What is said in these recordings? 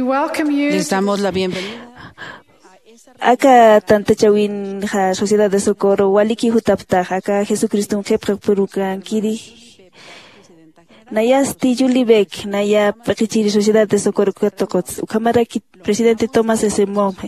welcome you. Les damos la bienvenida. Acá tanta chawin ja Sociedad de Socorro waliki hutapta acá Jesucristo jepra purukan kiri Nayas Tijulibek Naya Pakichiri Sociedad de Socorro Katokots Ukamaraki Presidente Thomas S. Monge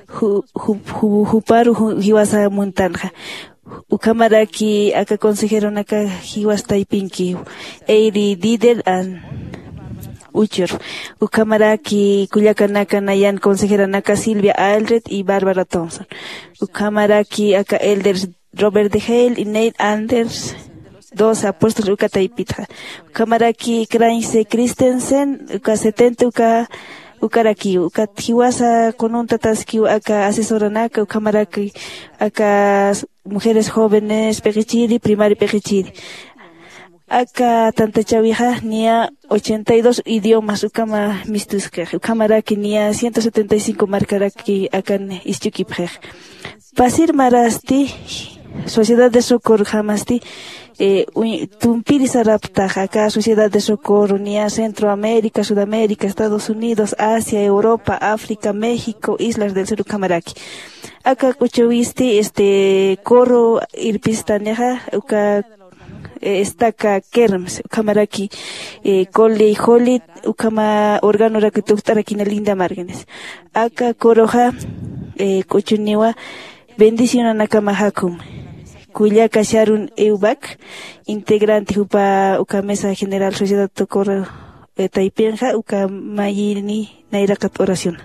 Huparu Hiwasa Montanja Ukamaraki acá consejero naka Hiwasta Ipinki Eiri Dider and Uchur, Ukamaraki, Cuyacanaka, Nayan, consejera Naka, Silvia Aldred y Bárbara Thompson. Ukamaraki, Aka Elders, Robert de Hale y Nate Anders, dos apóstoles Ukata y Pitra. Ukamaraki, Krainse Christensen, Uka 70, Ukaraki, Ukatiwasa, con un tataski, Aka asesoranaka, Ukamaraki, Aka mujeres jóvenes, Pekichiri, primaria Pekichiri. Acá tanta chavija nia 82 idiomas ukama mistuska ukamaraki nia 175 marcaraki akan ischukiprej pasir marasti Sociedad de Socorro jamasti tumpiri sarapta acá Sociedad de Socorro nia Centroamérica, Sudamérica, Estados Unidos, Asia, Europa, África, México, Islas del Sur ukamaraki acá kuchawisti coro irpistaneja uka estaca kerms ukamaraki coli holit ukama órgano rakituktaraki na linda márgenes acá coroja cochuniwa bendición nakama hakum cuya kasharun eubak integrante upa ukamesa general Sociedad Socorro Taipenja ukamayini nairakat oración.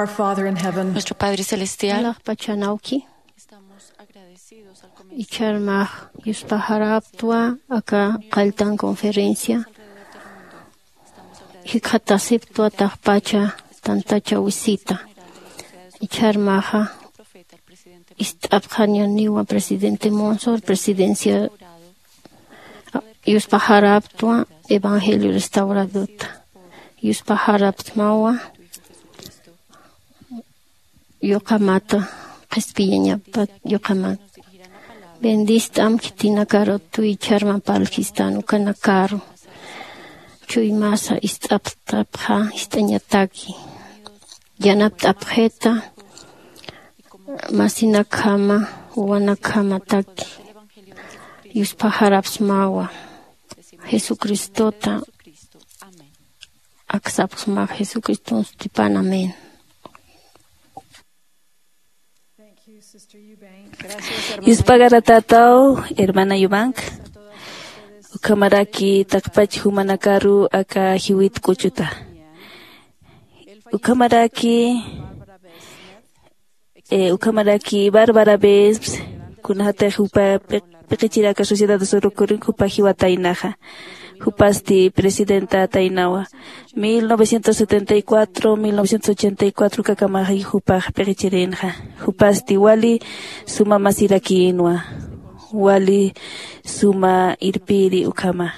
Our Father in heaven, Nuestro Padre Celestial, Pachanauki, estamos agradecidos al y comienzo charmaj, Yuspaharaptua, acá, Kaltan conferencia, Hikatasiptua, Tajpacha, Tantacha Wisita, y charmaja, Istapjanioniwa, presidente Monsor, presidencia, Yuspaharaptua, Evangelio Restauradota, Yuspaharaptmawa, Yokamata, Caspiña, Yokamat. Bendistam kitina karo tui charma palkistanu kanakaro. Chui masa istaptapha istañataki. Yanaptapjeta masinakama wanakama taki. Yuspaharapsmawa. Jesucristota. Aksapsma Jesucristo stipan amén. Yuspagaratataw, hermana Yubank, ukamaraki takpach humanakaru aka hiwit kuchuta. Ukamaraki Bárbara Besms, kunahate hupa pekichiraka sociedad de sorokurin hupa hiwatainaja. Hupasti presidenta Tainawa 1974-1984 kakamahi hupaj pekichirinja. Hupasti wali suma masirakinwa. Wali suma irpiri ukama.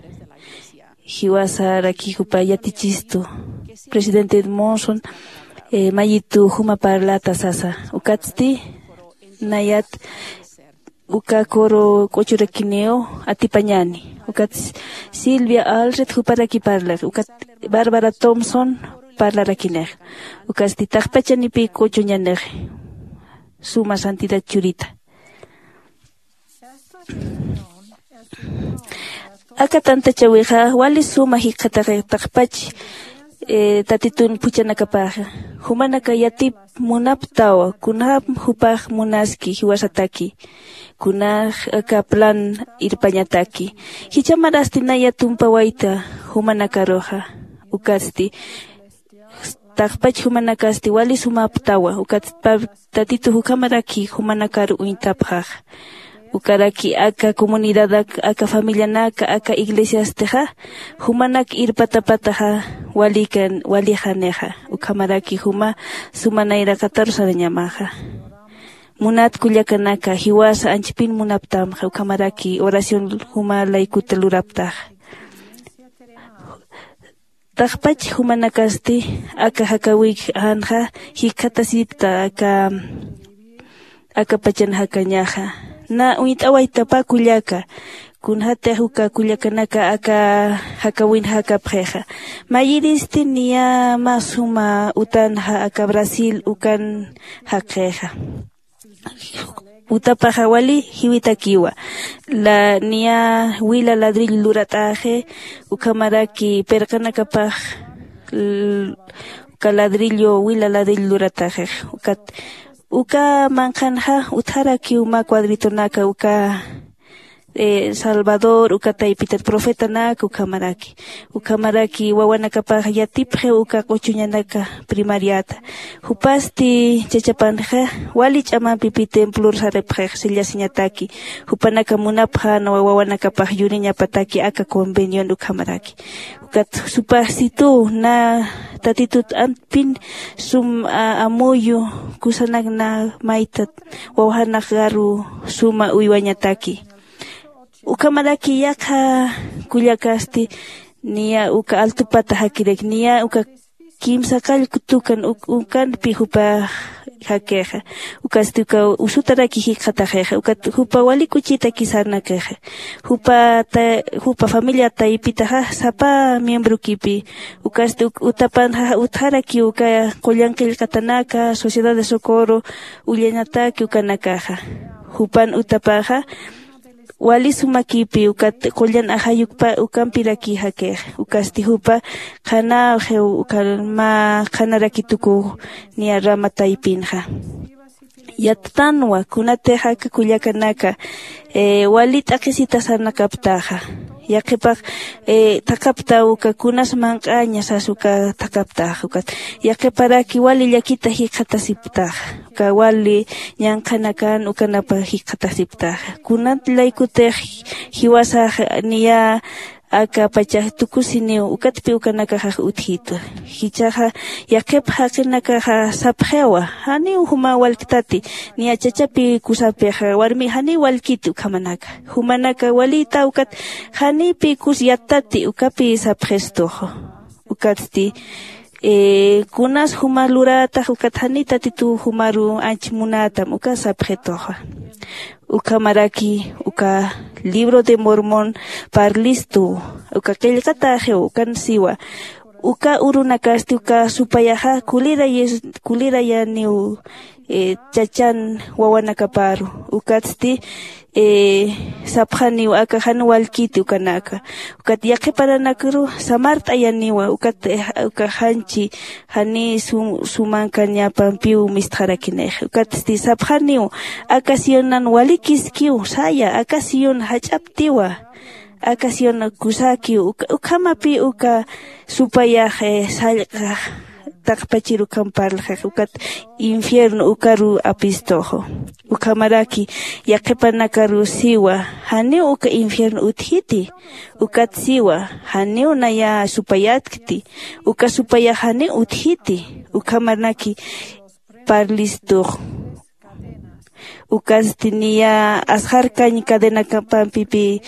Hiwasa raki hupa yatichisto. Presidente Monson mayitu huma parlata sasa. Ukatsti nayat uka koro kochurekineo atipañani. Ukat Silvia Alred huparaki parlar. Ukat Bárbara Thompson parlarakinej. Ukasti takpachanipi kochuñanej. Suma santidad churita. Aka tanta chawija wali suma hikataje takpach tatitun puchanakapaja. Humanaka yatip munaptawa kunhap hupaj munaski hiwasataki. Kunaj aka plan irpañataki. Hichamarasti naya tumpawaita humanaka roja. Ukasti takpach humanakasti wali sumaptawa. Ukat tatitu hukamaraki humanakaru uintapjaj. Ukaraki aka comunidad aka familia naka aka iglesias teja humanak irpatapataja walijaneja ukamaraki huma sumanaira 14 ñamaja munat kullakanaka hiwasa anchipin munaptamja ukamaraki oración huma laikuteluraptaj tajpach humanakasti aka hakawik anja hikatasipta aka pachan hakañaja na uitawaita pa kullaka kunhate huka kullakanaka aka hakawin hakapjeja mayiristi niya masuma utanha aka Brasil ukan hakjeja utapaja wali hiwitakiwa la niya wila ladril lurataje ukamaraki perkanakapaj ladrillo wila ladril lurataje uka manjanja utharaki uma cuadrito naka uka Salvador uka taypitat profeta naka ukamaraki wawanakapaj yatipje uka kochuñanaka primariata hupasti chachapanja wali ch'amapipi templo sarepje sillasinñataki hupanaka munapja no wawanakapaj yuriñapataki aka convenio ukamaraki ukat supasitu na tatitut anpin sum amuyu kusanak na maitat wawahanak garu suma uywañataki ukamaraki yaka kullakasti niya uka altupata hakirek niya uka kimsa kallkutukan ukanpi hupa hakeja ukasti uka usutaraki hikatajeja uka hupa wali kuchita kisarnakeja hupa familia taipitaja sapa miembro kipi ukasti utapan utharaki uka qollankil katanaka sociedad de socorro ullanataki ukanakaja hupan utapaja wali sumakipi ukat qollan ahayukpa ukampiraki hakeja ukasti hupa khana ukalma khanarakitukuk niya ramataypinja yatanwa kunate haka kullakanaka wali t'aqisita sarnakaptaja yaqipak takapta uka kunas manqañas asuka takapta ukat yaqiparaki wali llakita hiqatasipta uka wali ñanqanakan ukanapa hiqatasipta kunat laykutej hiwasa niya aka pachaj tukusiniw ukatpi ukanaka uthito hichaja yaqep haqinaka saphewa hani huma walktati ni achachapi kusape warmi hani walkiti ukamanaka humanaka walita ukat hani pi kusyatati ukapi saphestojo ukatsti kunas huma lurata ukat hani tatitu humaru anchmunata uka sapkhetojo uka maraki uka libro de Mormón parlisto uka kelkataje ukan siwa uka urunakasti uka supayaja kulira ya niu chachan wawanakaparu ukatsti sapjani aka han walkiti ukanaka ukat yaqiparanakuru samarta yaniwa uka hanchi hani sumanka ñapan piu mistjarakinej ukatsti sapjani akasionan walikiskiu saya akasion hachaptiwa akasion kusaki ukamapi uka supayaje salqa takpachiru kamparja ukat infierno ukaru apistojo ukamaraki yaqipanakaru siwa hani uka infierno uthiti ukat siwa hani unaya supayatkti uka supaya hani uthiti ukamaraki parlisto ukastiniya asharkañ cadena kampampipi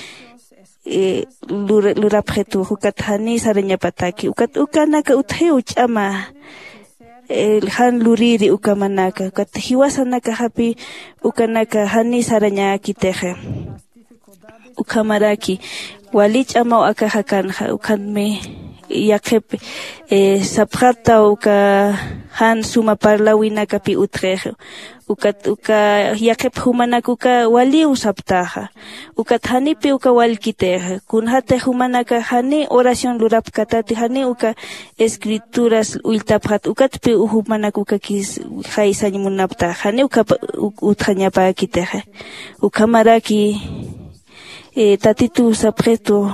lurapjetu ukat hani sarañapataki ukat ukanaka utheu ch'ama han luriri ukamanaka ukat hiwasanaka hapi ukanaka hani sarañakiteje ukamaraki wali ch'ama akaja kanja ukanmi yaqep sapjata uka han suma parlawinaka pi utreje uka yaqep humanaka uka wali usaptaja ukat hanipi uka walkiteja kunhate humanaka hani oración lurapkatati hani uka escrituras ultapjat ukatpi humanaka uka kis jaisañmunapta hani uka utjañapakiteja ukamaraki tatitu sapjeto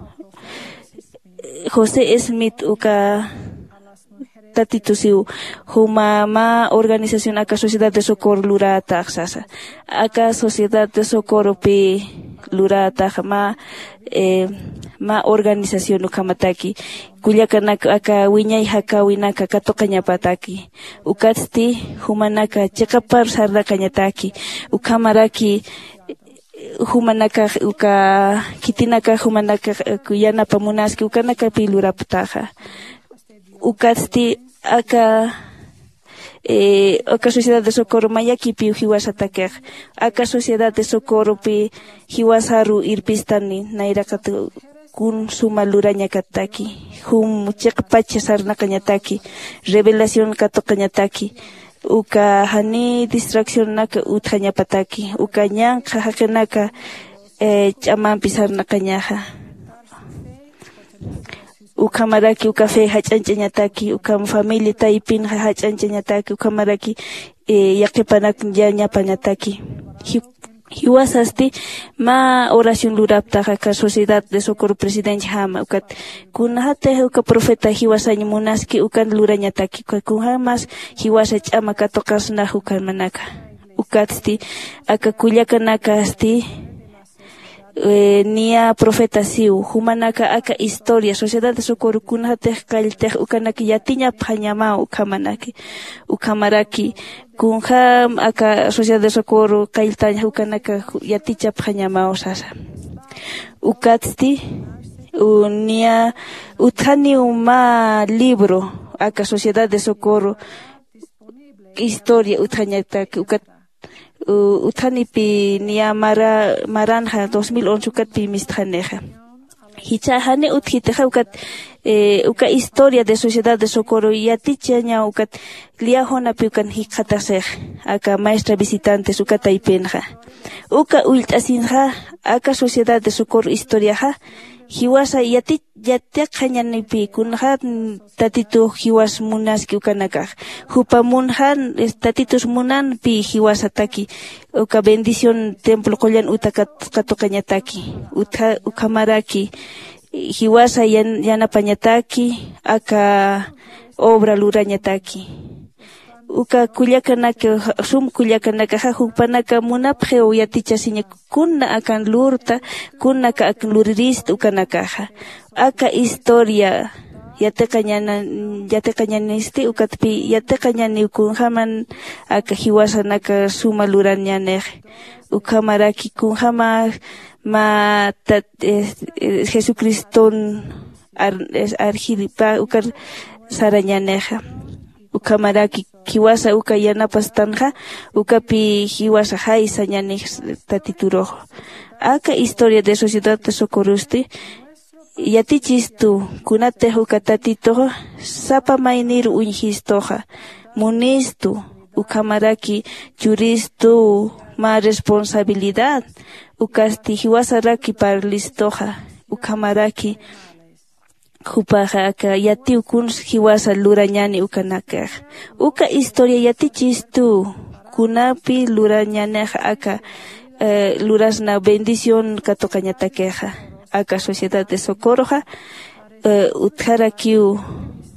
José Smith uka tatitu siu huma organización aka sociedad de socorro lurata sasa aka sociedad de socorro pi lurata ma organización ukamataki kullakanaka aka wiñay hakawinaka katoqañapataki ukatsti humanaka chiqapar sarraqañataki ukamaraki humanaka uka kitinaka humanaka yanapamunaski ukanaka piluraptaja ukatsti aka sociedad de socorro mayaki pi hiwasatakeq aka sociedad de socorro pi hiwasaru irpistani nairakatu kun suma lurañakataki hum chiqpacha sarnaqañataki revelación katoqañataki uka hani distracción naka utjañapataki uka ñanqa haqinaka ch'amanpi sarnaqañaja uka maraki uka fe hach'anchañataki uka familia taypin hach'anchañataki uka maraki yaqipanak ñapañataki hiwasasti ma oración luraptaja ka sociedad de socorro presidente hama ukat kunhate uka profeta hiwasaña munaski ukan lurañataki kunhamas hiwasa ch'ama katoqasnaj ukan manaka ukatsti aka kullakanaka asti nia profeta siu humanaka aka historia sociedad de socorro kunhate qaltej ukanaki yatiña phañama ukamanaki ukamaraki kunham aka sociedad de socorro qailtaña ukanaka yaticha phañama osasa ukatsti unia uthani uma libro aka sociedad de socorro historia uthañataki ukat uthanipi niya maranja 2011 ukatpi mistjaneja hichahane uthiteja ukat uka historia de sociedad de socorro yatichaña ukat liajonapi ukan hiqatasej aka maestra visitantes ukataypenja uka ult'asinja aka sociedad de socorro historiaja hiwasa yatiqañanipi kunha tatitu hiwas munaski ukanakaj hupa munhan tatitus munanpi hiwasataki uka bendición templo qollan utaqatuqañataki ukamaraki hiwasa yanapañataki aka obra lurañataki uka kullakanaka sum kullakanaka hukpanaka munapje uyatichasiña kuna akan lurta kuna ka akan lurirista ukanakaja aka historia yateqañanisti ukatpi yateqañani kunhaman aka hiwasanaka suma lurañanej ukamaraki kunhama Jesucriston arjiripa ukar sarañaneja ukamaraki hiwasa uka yanapastanja ukapi hiwasa haisa ñanej tatiturojo aka historia de sociedad de socorrusti yatichistu kunate uka tatitojo sapa mainir unjistoja munistu ukamaraki churistu ma responsabilidad ukasti hiwasaraki parlistoja ukamaraki Jupaja aka yatiu kuns hiwasa lurañani ukanakaj uka historia yatichistu kunapi lurañanej aka lurasna bendición katoqañatakeja aka sociedad de socorroja utjarakiu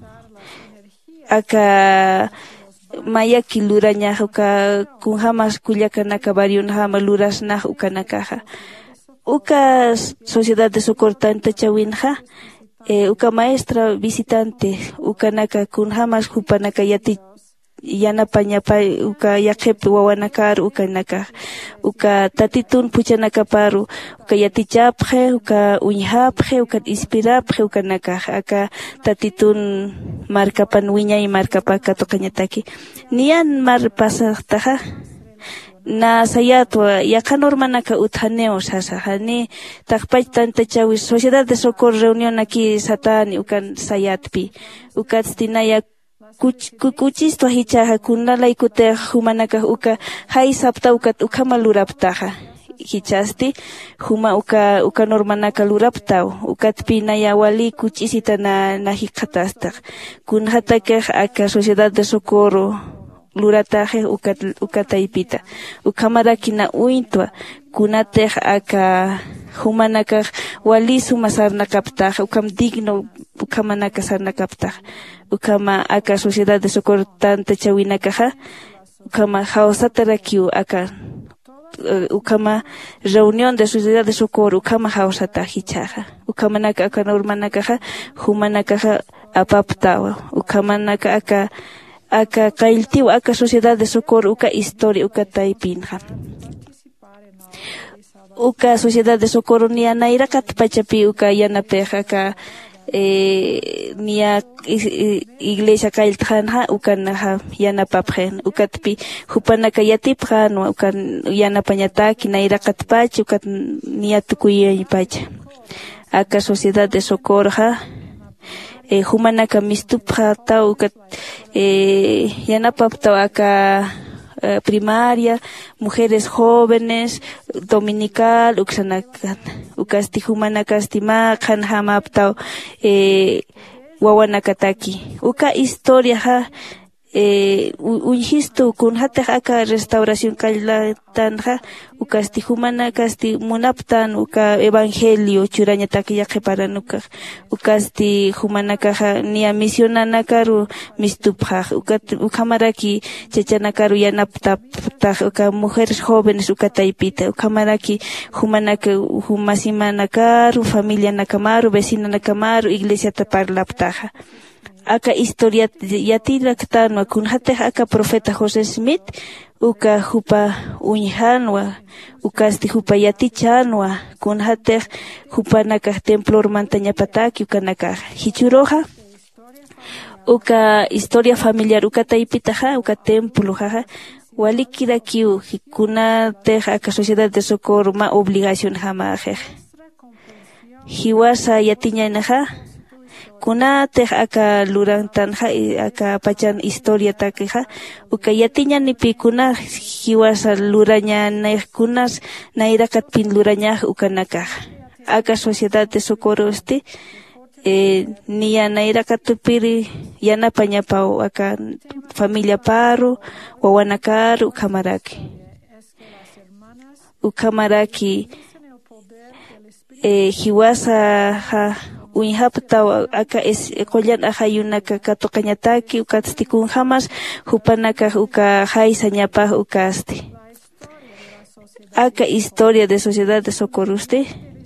aka mayaki lurañaj uka kunjamas kullakanaka variunjama lurasnaj ukanakaja uka sociedad de socorro tanta chawinja uka maestra visitante ukanaka kunhamas hupanaka yanapañapa uka yaqipi wawanakar ukanaka uka tatitun puchanaka paru uka yatichapje uka uñhapje uka inspirapje ukanaka aka tatitun markapan wiñay markapa katoqañataki nian mar pasaqtaja na sayatwa yaqanormanaka uthaneo sasajani taqpay tanta chawi sociedad de socorro reunión aquí satani ukan sayatpi ukatstinaya kuchistwa hichaja kunalaykute humanaka uka hay sapta ukama luraptaja hichasti huma uka normanaka luraptaw ukatpi naya wali kuchisita na hiqatastaq kunhataka aka sociedad de socorro lurataje ukataypita ukamaraki na uintwa kunatej aka humanaka wali suma sarnakaptaj ukam digno ukamanaka sarnakaptaj ukama aka sociedad de socorro tanta chawinakaja ukama hawsatarakiu aka ukama reunión de sociedad de socorro ukama hawsatajichaja ukamanaka aka normanakaja humanakaja apaptawa ukamanaka aka qailtiwa aka sociedad de socorro uka historia uka taypinja uka sociedad de socorro niya nairakat pachapi uka yanapej aka niya iglesia qailtjanja ukanaja yanapapjen ukatpi hupanaka yatipjan uka yanapañataki nairakat pacha uka niya tukuyay pacha aka sociedad de socorro humanaka mistupja taw ukat yanapaptaw aka primaria, mujeres jóvenes, dominical, ukasti humanakasti maqan hamaptaw wawanakataki uka historia unjistu kunhatej aka restauración kalltanja ukasti humanakasti munaptan uka evangelio churañataki yaqiparanukaj ukasti humanakaja niya misionanakaru mistupjaj ukamaraki chachanakaru yanaptaptaj uka mujeres jóvenes ukataypita ukamaraki humanaka humasimanakaru familia nakamaru vecina nakamaru iglesiata parlaptaja aka historia yatiraktanwa kunhatej aka profeta José Smith uka hupa uñhanwa ukasti hupa yatichanwa kunhatej hupanakaj templo mantañapataki ukanakaj hichuroja uka historia familiar uka taypitaja uka templo jaja walikirakiu kunatej aka sociedad de socorro ma obligación jamajej hiwasa yatiñanaja kunatej aka lurantanja aka pachan historia takeja uka yatiñanipi kuna hiwasa lurañanej kunas nairakat pin lurañaj ukanakaj aka sociedad de socorro ni yanaira katupiri yanapañapau acá familia paru wawanakaru ukamaraki hiwasa uñhapta acá es kollan ajayunaka katokañataki ukastikun jamas hupanaka uka jaisa ñapa ukaste acá historia de sociedad de Socorruste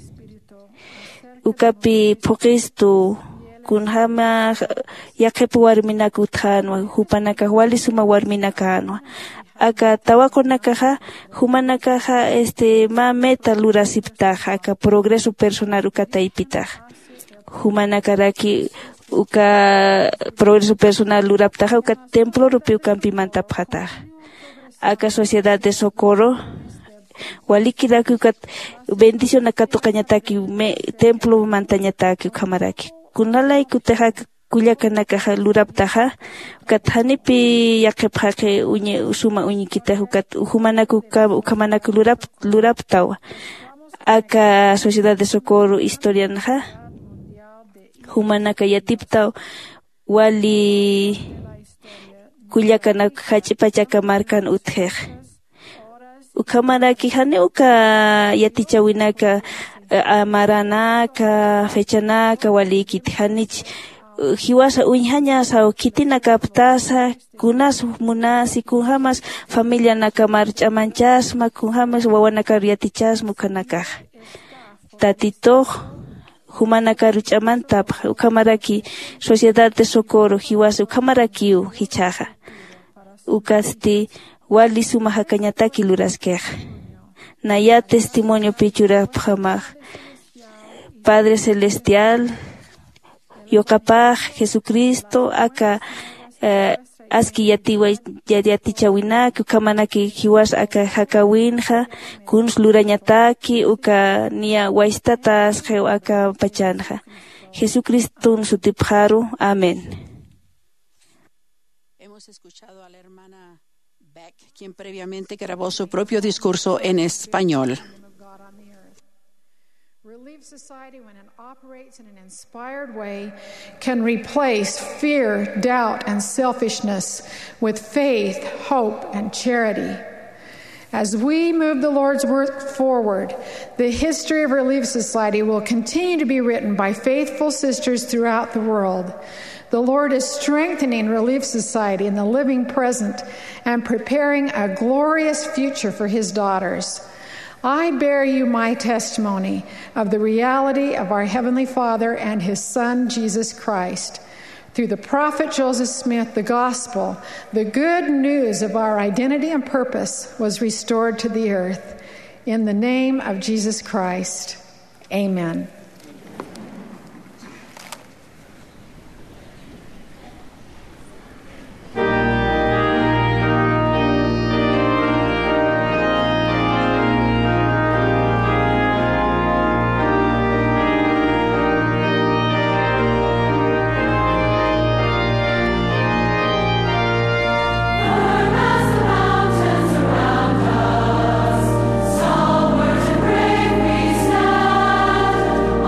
ukapi poqistu kunhama yaqipi warminaka uthanwa hupanaka wali suma warminaka anwa aka tawakunakaja humanakaja ma meta lurasiptaja aka progreso personal ukataypitaja humanakaraki uka progreso personal luraptaja uka templo rupi ukampi mantapjataja aka sociedad de socorro walikiraki uka bendición akatokañataki templo mantañataki ukamaraki kunalay kutaja kullakanakaja luraptaja ukathanipi yaqipjaje suma uñikita ukamanaku luraptawa aka sociedad de socorro historianaja humanaka yatiptaw wali kullakanaka hachipachaka markan utjej ukamaraki hane uka yatichawinaka amaranaka fechanaka walikit hanich hiwasa uñhaña saw kitina kaptasa kunas munasi kunhamas familia naka march'amanchasma kunhamas wawanaka yatichasmu kanaka tatito humanaka ruch'amantap ukamaraki sociedad de socorro hiwasa ukamaraki hichaja ukasti wali suma hakañataki luraskeja naya testimonio pichurapjamaj Padre Celestial Yokapaj Jesucristo aka aski yatichawinaki ukamanaki hiwas aka hakawinja kuns lurañataki uka nia waistatas jew aka pachanja Jesucristo sutipjaru amén. Hemos escuchado a la hermana Beck, quien previamente grabó su propio discurso en español. Relief Society, when it operates in an inspired way, can replace fear, doubt, and selfishness with faith, hope, and charity. As we move the Lord's work forward, the history of Relief Society will continue to be written by faithful sisters throughout the world. The Lord is strengthening Relief Society in the living present and preparing a glorious future for His daughters. I bear you my testimony of the reality of our Heavenly Father and His Son, Jesus Christ. Through the prophet Joseph Smith, the gospel, the good news of our identity and purpose was restored to the earth. In the name of Jesus Christ, amen. Mountains around us, stalwart and brave we stand.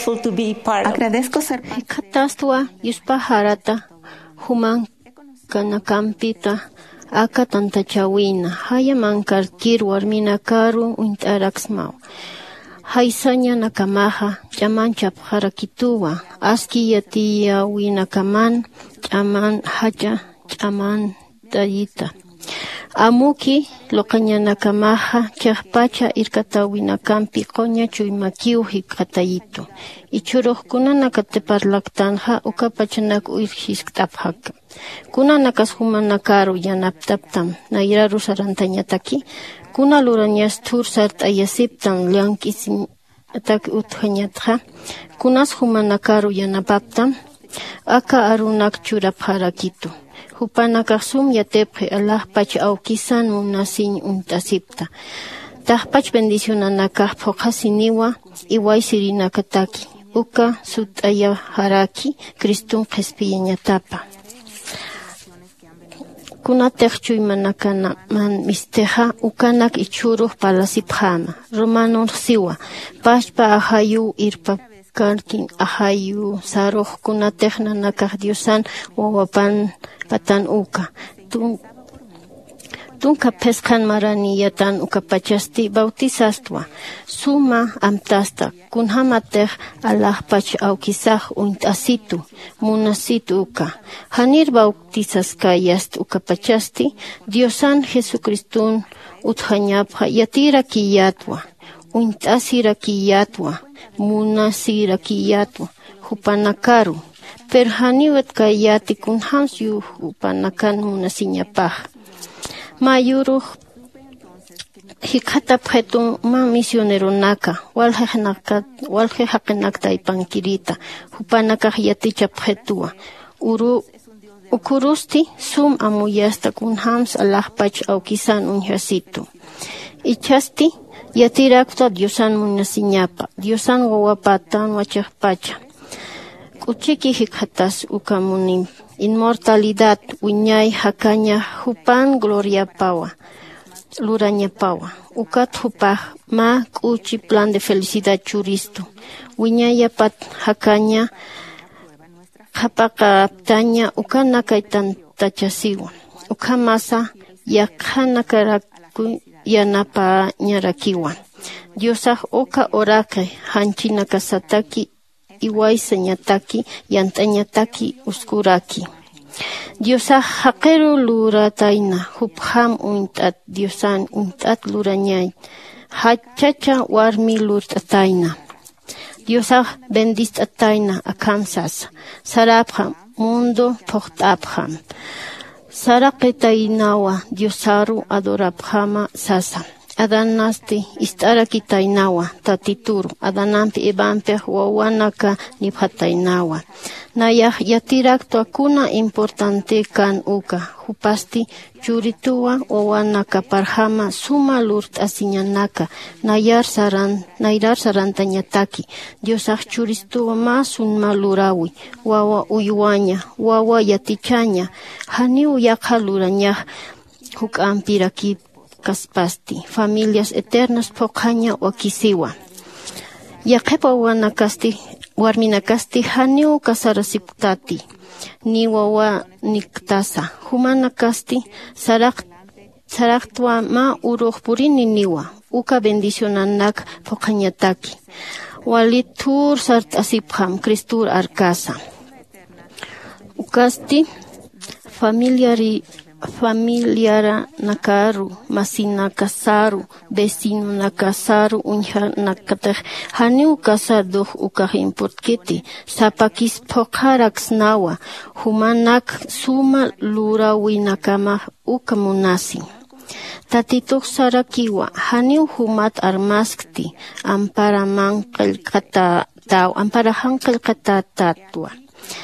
grateful to be part of. Agradezco ser parte. Katastua yuspaharata human kanakampita aka tantachawina haya mankarkir warmina karu uintaraxmau haisanya nakamaha chaman chapharakituwa aski yatiya winakaman chaman hacha chaman tayita amuki loqaña nakamaha chaqpacha irkata winakampi qoña chuymakiu hikatayitu ichuruqkuna nakateparlaktanja ukapachanak uirhisktapjaka kuna nakas humanakaru yanaptaptam nayraru sarantañataki kuna lurañas thursart ayasiptam llank'isin ataki uthañatja kunas humanakaru yanapaptam aka arunak churapjarakitu hupanakaq sum yatepje alajpach awkisan munasin untasipta tajpach bendicionanakaq phuqasiniwa iway sirinakataki uka sut'aya haraki Cristun qhispiyañatapa kunateq chuymanakana man misteja ukanak ichuruq palasipjama Romano siwa pashpa ahayu irpa karkin ahayu saruq kunateqna nakaq Diosan wawapan patan uka tunka peskan marani yatan uka pachasti bautizastwa suma amtasta kunhamateq alajpach awkisaq unt'asitu munasitu uka hanir bautizaskayast uka pachasti Diosan Jesucristun uthañapqa yatira kiyatwa unt'asira kiyatwa munasira kiyatwa hupanakaru perhaniwet kayati kunhams yu upanakan munasiñapaj mayuruq hikata phetun ma misionero naka walje haqinakta ipankirita hupanakaq yaticha phetuwa ukurusti sum amuyasta kunhams alajpach awkisan unhasitu ichasti yatirakta Diosan munasiñapa Diosan wawapatan wachaqpacha kuchiki hikatas ukamunin inmortalidad uñay hakaña hupan gloria pawa luraña pawa ukat hupaj ma kuchi plan de felicidad churisto uñaya pat hakaña hapaka aptaña ukana kaitan tachasiwa ukamasa yakhana karaku yanapa ñarakiwa Diosaj oka orake hanchina kasataki iway señataki yantañataki uskuraki Diosaj haqeru luratayna hupham unt'at Diosan unt'at lurañay hachacha warmi lurt'atayna Diosaj bendist'atayna akamsas sarapjam mundo phuqt'apjam saraqitaynawa Diosaru adorapjama sasa Adanasti istarakitaynawa tatituru adanampi evanpe wawanaka niphataynawa nayaj yatiraktua kuna importante kan uka hupasti churituwa wawanaka parhama suma lurt'asiñanaka nayrar sarantañataki Diosaj churistuwa masun malurawi wawa uywaña wawa yatichaña haniu yaqa lurañaj huk'ampiraki kaspasti familias eternas phoqaña wakisiwa yaqepa wanakasti warminakasti haniu kasarasiptati ni wawa niktasa humanakasti saraqtwa ma uruq purini niwa uka bendicionanak phoqañataki walitur sart'asipjam Cristur arkasa ukasti familiara nakaru masina kasaru vecino nakasaru uñha nakatej haniu kasaduj ukaj importkiti sapakis phoqaraks nawa humanak suma lurawi nakamaj uka munasi tatituq sarakiwa haniu humat armaskti amparaman qillqatatwa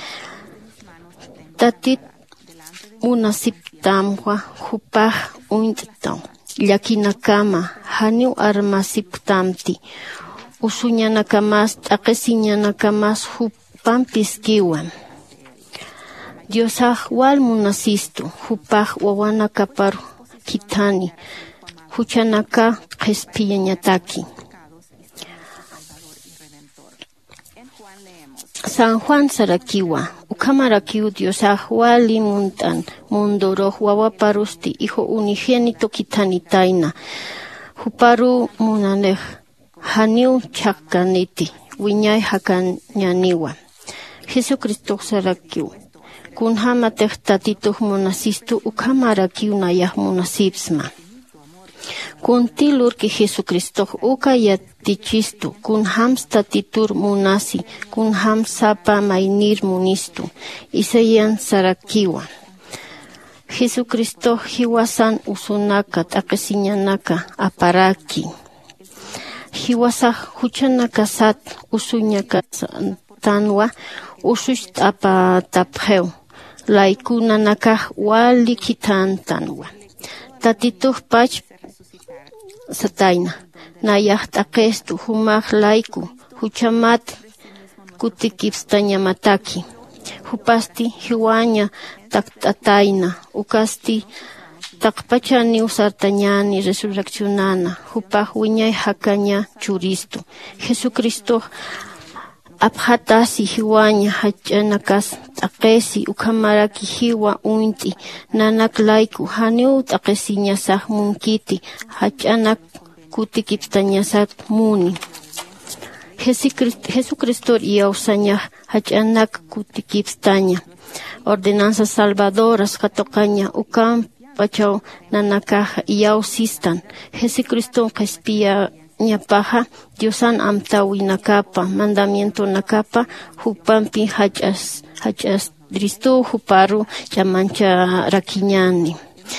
tatit munasiptamwa hupaj unt'taw llakinakama haniu armasiptamti usuñanakamas t'aqesiñanakamas hupanpiskiwan Diosaj wal munasistu hupaj wawanakaparu kitani huchanaka qhispiyañataki San Juan Sarakiwa, ukamarakiu Diosaj wali muntan, mundoro wawaparusti, hijo unigénito kitanitaina. Huparu munanej, haniu chakaniti, wiñay hakanyaniwa. Jesucristo Sarakiu, kunhama tehtatitu munasistu ukamarakiu nayah munasipsma. Kuntilur ki Jesucristo ukayatichistu, kun hamsta titur munasi, kun hamsapa mainir munistu, isayan Sarakiwa. Jesucristo hiwasan usunaka, takesiñanaka, aparaki. Hiwasa huchanaka sat usuñaka tanwa, usush tapapheu, laikunanaka wali kitantanwa. Tatituh pach Sataina, nayah takestu, humah laiku, huchamat, kutikipstaña mataki. Hupasti, hiwaña, taktataina, ukasti, takpachani usartañani, resurreccionana, hupah wiñay hakaña churistu. Jesucristo, abhatasi hiwaña, hachanakas, takesi, ukamaraki hiwa uinti, nanak laiku, haniu takesiñasah munkiti, hachanak kutikipstañasat muni. Jesucristo iausaña, hachanak kutikipstaña. Ordenanzas salvadoras hatokaña, ukam pachau nanakaja iausistan. Jesucristo kespia ñapaja, Diosan amtawi nakapa, mandamiento nakapa, hupampi hachas dristu huparu chamancha raquiñani.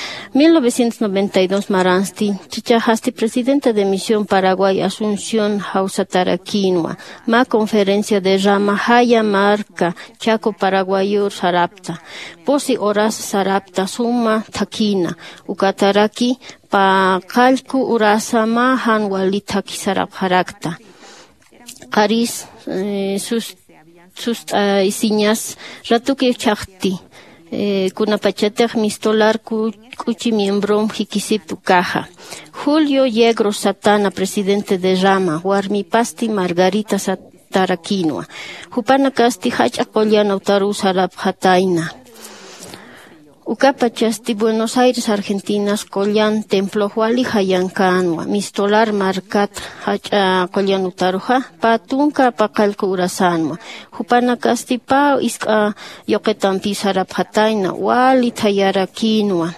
1992 Maransti, Chichajasti, presidenta de Misión Paraguay, Asunción Hausataraquinua, ma conferencia de Rama, Haya Marca, Chaco Paraguayor Sarapta, Posi Horas Sarapta, Suma Taquina, Ucataraki, Pa Calcu Urasa, Ma Hanwalitaki Sarapharakta, Caris, sus isiñas, Ratuki Chakti, Kunapachatej mistolar kuchi miembrom hikisip caja. Julio Yegro Satana, presidente de Rama, Warmi Pasti Margarita Sataraquinua, Jupana Casti Hach Apoliana Utaru Sarap Hataina. Ukapachasti Buenos Aires, Argentinas, Collan, Templo Huali, Hayancanua, Mistolar Marcat, Hacha Collan Utaruja, Patunca, Pacalco Urasanua, Jupanacasti Pau, Iska, Yoketampi Sarapataina, Wali Tayaraquinua,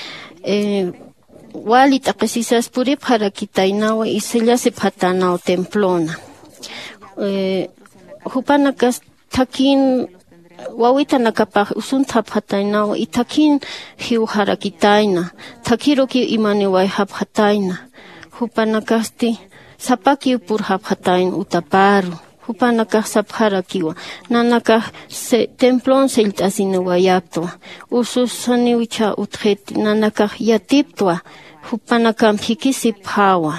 Wali Takesisas Purip Harakitainawa, y Selasip Hatanao Templona. Jupanacast Takin, Wawita nakapaj usuntap hatainawa itakin hiu harakitaina takiro ki imaniway hap hataina hupanakasti sapaki pur hap hatain utaparu hupanakah sapharakiwa nanakah se templon seltasinuwayaptwa ususaniwicha utjeti nanakah yatiptwa hupanakam hikisip hawa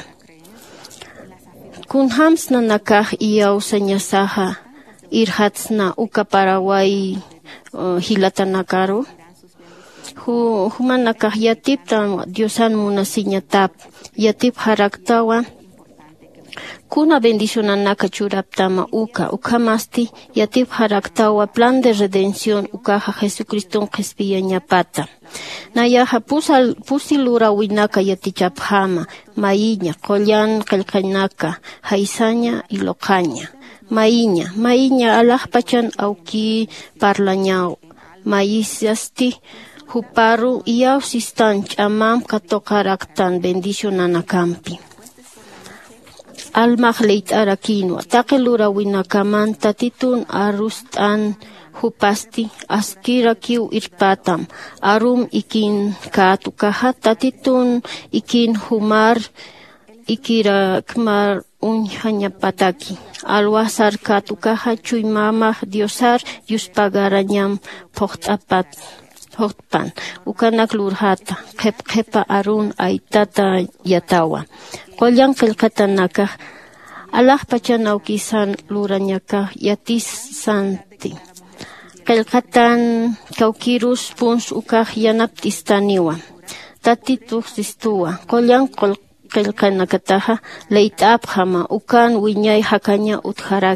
kunhams nanakah iyausañasaha irhatsna uka Paraguay hilatanakaro humanakah yatipta Diosan munasiñatap yatip haraktawa kuna bendicionanaka churaptama ukamasti yatip haraktawa plan de redención ukaja Jesucristo qespiyañapata nayaja pusilura winaka yatichaphama maiña qollan qillqaynaka haysaña y loqaña Maiña alajpachan auki parlañao maisiasti huparu iau sistan chamam katokaraktan bendicionanakampi almaj leit araquino takelura winakaman tatitun arustan hupasti askirakiu irpatam arum ikin katukaha tatitun ikin humar ikira kmar unhañapataki alwasar katukaha chuymamah diosar yuspagarañam pohtpan ukanak lurhata qepa arun aitata yatawa qollan qillqatanakah alajpachanawkisan lurañakah yatis santi qillqatan kawkirus puns ukah yanaptistaniwa tatituh sistuwa qollan qillqanakataja leitapjama ukan wiñay hakaña utjaraki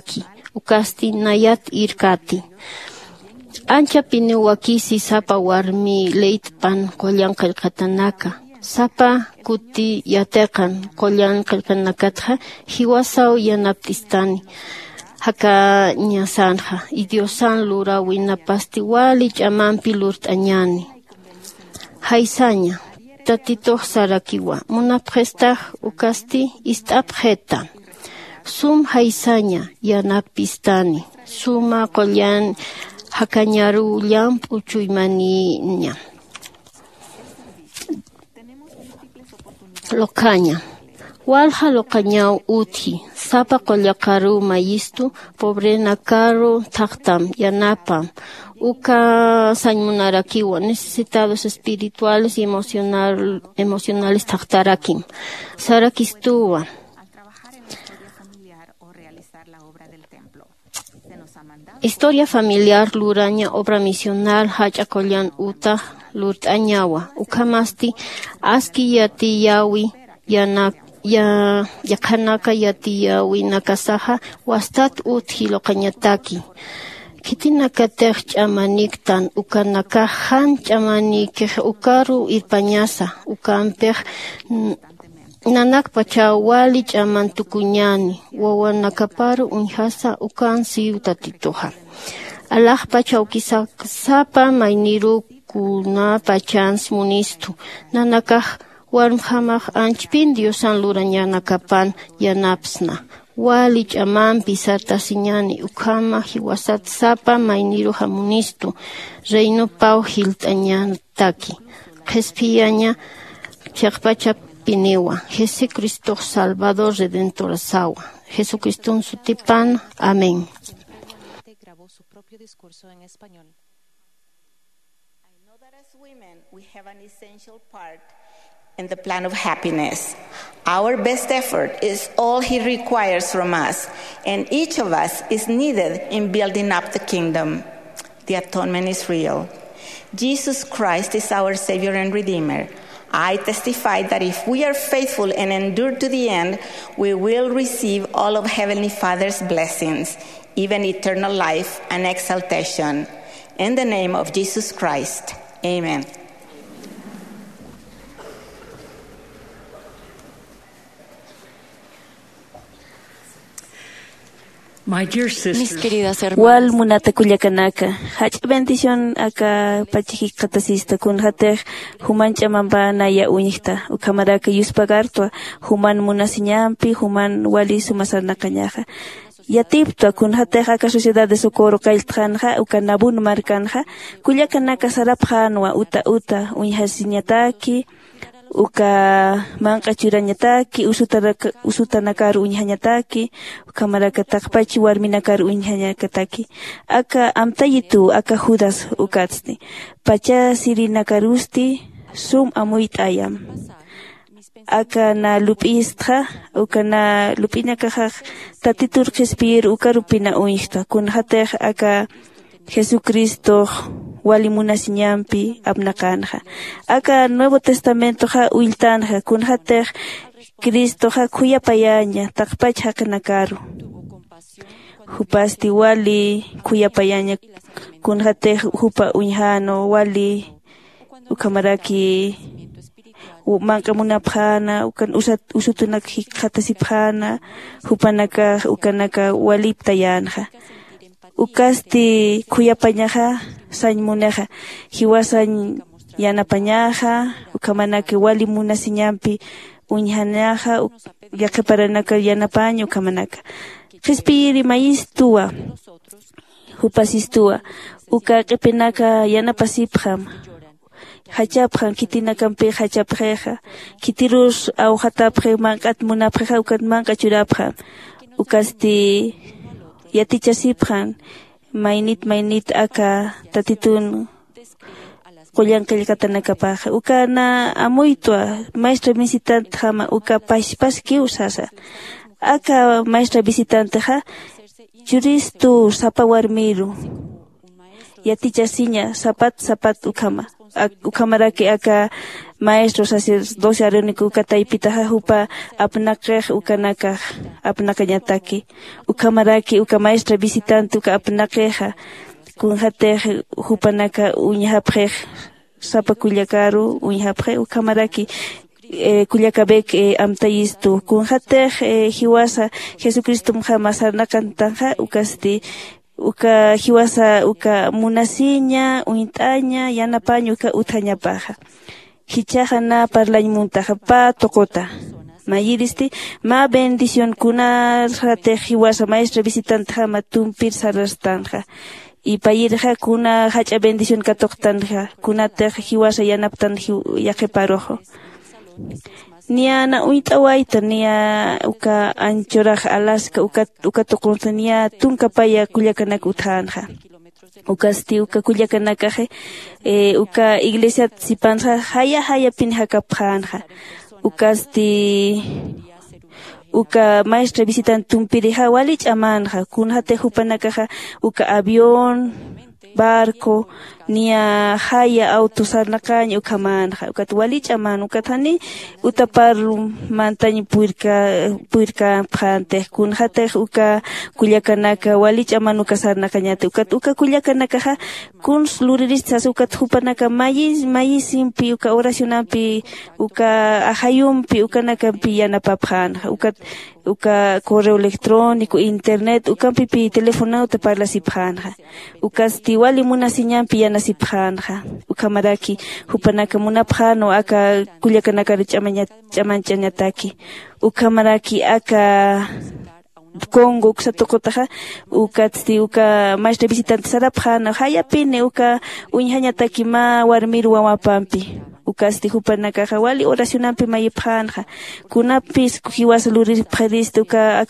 ukasti nayat irkati. Ancha piniwakisi sapa warmi leitpan qollan qillqatanaka. Sapa kuti yateqan qollan qillqanakatqa hiwasaw yanaptistani. Haka ñasanja y Diosan lura winapasti wali chamanpi lurt'añani. Haysaña tatitoq sarakiwa munapqestaq ukasti ist'apqeta. Sum haysaña yanapistani. Suma qollan hakañaru llampu chuymaniña. Locaña. Walha locañaw uthi, sapa qollaqaru mayistu, pobrena karu taqtam, yanapam, uka sañmunarakiwa, necesitados espirituales y emocionales taqtarakim, sarakistuwa. Historia familiar luraña obra misional hacha qollan uta lurt'añawa, ukamasti aski yatiyawi yakanaka yatiyawi nakasaja wastat uthi loqañataki. Kitinakatej ch'amaniktan ukanaka han ch'amanikej ukaru irpañasa ukampej nanak pachawali ch'aman tukuñani wawanakaparu unhasa ukan siyu tatituja. Alaj pachawkisak sapa mayniru kuna pachans munistu nanakaj warmhamaj anchpin Diosan lurañana kapan yanapsna. Wali ch'amanpi sartasiñani ukhama hiwasat sapa mayniru hamunistu. Reino pau hilt'añataki. Qhispiyaña chaqpacha piniwa. Jesucristo Salvador Redentor sawa. Jesucristo sutipan. Amén. Grabó su propio discurso en español. I know that as women we have an essential part in the plan of happiness. Our best effort is all He requires from us, and each of us is needed in building up the kingdom. The atonement is real. Jesus Christ is our Savior and Redeemer. I testify that if we are faithful and endure to the end, we will receive all of Heavenly Father's blessings, even eternal life and exaltation. In the name of Jesus Christ, amen. My dear Mis sisters, queridas Wal hermanas, munata kullakanaka. Hach bendición aka pachiki katasista kun hatej human chamamba naya uñikta. Ukamaraka yuspagartua human munasiñampi human wali sumasarna kañaja. Yatiptua kun hatej aka sociedad de socorro kailtanja ukanabun markanja kullakanaka sarapjanwa uta uñhasiñataki uka manqa churañataki usutanakaru uñhañataki ukamaraka taqpachi warminakaru uñhañakataki aka amtayitu aka Judas ukatsni pacha sirinakarusti sum amuyt'ayam aka na lup'isqa uka na lup'inakajaq tatitur qhispir uka rupina uñiqta kun hatej aka Jesucristo wali munasiñampi abnaqanja. Aka Nuevo Testamento ja uiltanja kun hatej Cristo ja kuyapayaña taqpach hakanakaru. Hupasti wali kuyapayaña kun hatej hupa uñhano wali ukamaraki manqa munapjana ukan usutunak hatasipjana hupanaka ukanaka waliptayanja. Ukasti kuyapañaja sañmunaja hiwasañ yanapañaja ukamanaki wali munasiñampi uñhanaja yaqiparanaka yanapaña ukamanaka qhispiri mayistuwa hupasistuwa uka q'ipinaka yanapasipjam hachapjan kitinakampi hachapjeja kitirus awhatapje manqat munapjeja ukat manqa churapjam ukasti yatichasipjan mainit aka tatitun qollan qillqatanakapaja ukana amuytua maestra visitante jama uka pashpaski usasa aka maestra visitante ja churistu sapa warmiru yatichasiña sapat ukama ukamaraki aka maestro sacerdocio aroniku ukataipitaja hupa apnaqej ukanaka apnaqañataki ukamaraki uka maestra visitante uka apnaqeja kunjatej hupanaka uñahaprej sapa kullakaru uñahaprej ukamaraki kullakabek amtayistu kunjatej hiwasa Jesucristo masarnaqantanja ukasti uka hiwasa uka munasiña uintaña yanapaña uka utañapaja hichaja na parlañmuntaja pa tokota mayiristi ma bendición kuna rate hiwasa maestra visitante jama tumpir sarastanja y payirja kuna hacha bendición katoktanja kuna te hiwasa yanaptan yakeparojo niana uitawaita nia uka anchoraj Alaska uka tokonta nia tunka paya kullakanak uthanja ukasti uka kullakanakaje uka iglesia sipanja haya pinja kapjanja ukasti uka maestra visitante tumpirija walich amanja kunjate hupanakaja uka avión barco nia haya autosarnaqaña ukamanja ukat walich aman ukatani utapar mantaña puirka phante kunjate uka kullakanaka walich aman ukasarnaqañata uka kullakanakaja kun luriristas ukat hupanaka mayisimpi uka oracionampi uka ajayumpi ukanakampi yanapapjanja uka correo electrónico internet ukampipi telefonado taparla sipjanja ukasti wali munasiñampi yanasipjanja ukamaraki hupanaka munapjano aka kullakanaka chamanchañataki ukamaraki aka Congo ksatokotaja ukatsti uka maestra visitante sarapjana hayapine uka uñhañataki ma warmiru wawapampi ukasti hupanakaja wali oracionampi mayipjanja kunapis hiwasa luriripjadiste uka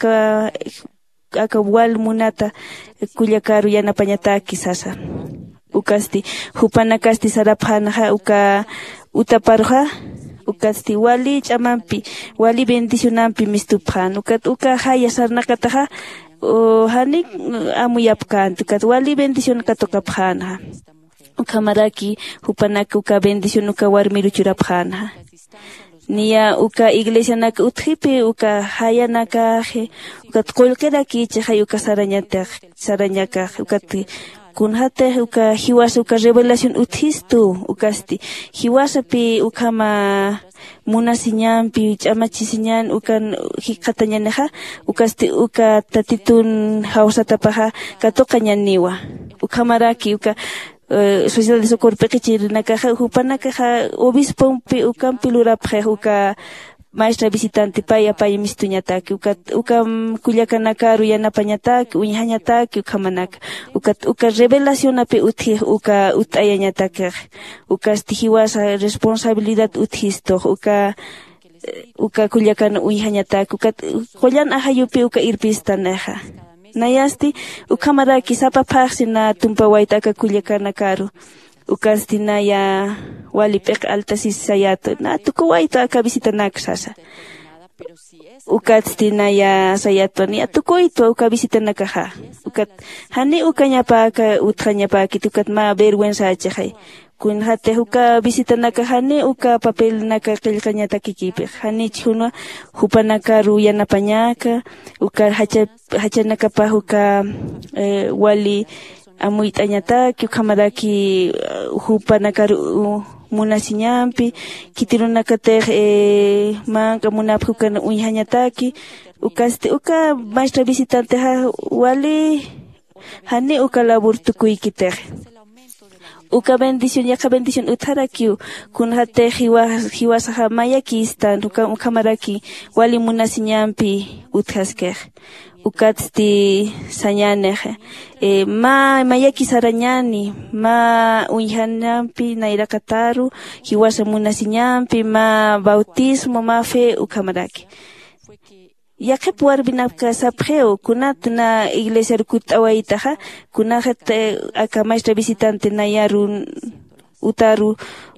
aka wal munata kullakaru yanapañataki sasa ukasti hupanakasti sarapjanaja uka utaparja ukasti wali chamanpi wali bendicionampi mistupjan uka haya sarnaqataja hanik amuyapkantu kat wali bendición katokapjanja ukamaraki hupanaka uka bendición uka warmiru churapjanja nia uka iglesia naka utjipi uka haya nakaje uka tqolqeraki chaja uka sarañaka ukati kunjate uka hiwasa uka revelación uthistu ukasti hiwasa pi ukama munasiñampi chamachisiñan ukan hiqatañaneja ukasti uka tatitun hawsatapaja katoqañaniwa ukamaraki uka sociedad de socorro peqichirinakaja hupanakaja obispompi ukampi lurapje uka maestra visitante paya mistuñataki uka kullakanakaru yanapañataki uñhañataki ukamanaka uka revelación api uthij uka utayañataki ukasti hiwasa responsabilidad uthisto uka kullakana uñhañataki qollan ajayupi uka irpistaneja nayasti ukamaraki sapapaqsi na tumpawaytaka kullakanakaru ukasti naya walipek altasis sayato na tukuwayto aka visitanak sasa ukasti naya sayato ni atukoyto uka visitanakaja ukat hani ukañapaka utjañapaki tukat ma vergüenza achajay kunjate uka visitanakaja ni uka papel naka qillqañatakikipi hani chuna hupanakaru yanapañaka uka hachanakapa uka wali amuytañataki ukamaraki hupanakaru munasiñampi kitirunakatej manka munapj uka uñhañataki ukasti uka maestra visitante wali hani uka labor tukuykitej uka bendición yaka bendición utarakiu kunjate hiwasaja mayakistan ukamaraki wali munasiñampi utjaskej ukatsti sañaneja mayaki sarañani ma uñhanampi nairakataru hiwasa munasiñampi ma bautismo ma fe ukamaraki yaqep warminapka sapjeo kunatna iglesia rukutawaytaja kunajet aka maestra visitante nayaru utaru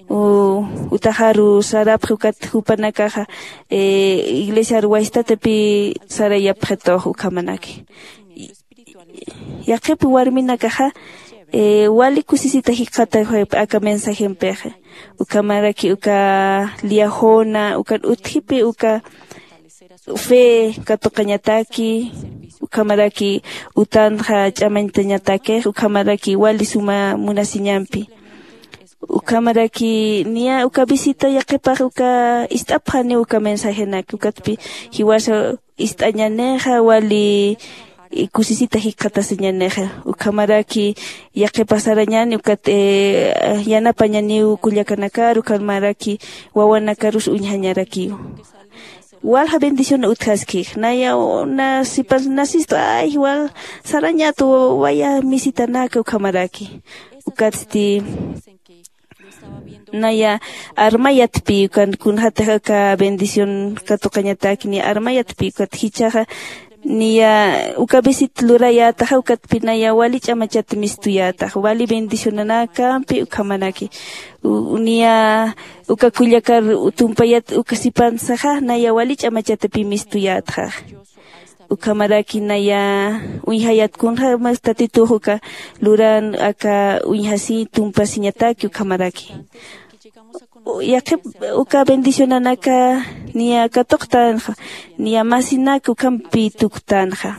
utaharu sarapju kat hupanakaja iglesia ruwaistatepi sarayapjeto ukamanaki yaqep warminakaja wali kusisita hikata aka mensaje empeje uka maraki uka liajona uka uthipi uka fe katokañataki uka maraki utanja chamañtañatake uka maraki wali suma munasiñampi uka maraki nia uka visita yaqipa uka istapjani uka mensaje naki ukatpi hiwasa istañaneja wali kusisita hikata señaneja ukamaraki yaqe pasarañani ukat yanapañani kullakanakar ukamaraki wawanakarus uñañaraki walha bendición uthaski naya na sipas nasisto ay wal sarañato waya misitanaka ukamaraki ukatsti naya armayatpi kan kunhata ka bendición katokañataki ni armayatpi kat hichaja niya uka visit lurayata ukat pinaya wali chamachat mistuyata wali bendicionanaka ampi ukamanaki niya uka kullakar tumpayat uka sipansaja naya wali chamachat pi mistuyata ukamaraki naya uñhayat kunha mastatitujuka luran aka uñhasi tumpasiñataki ukamaraki yaqe uka bendicionanaka niya katoktanja niya masinaka ukampi tuktanja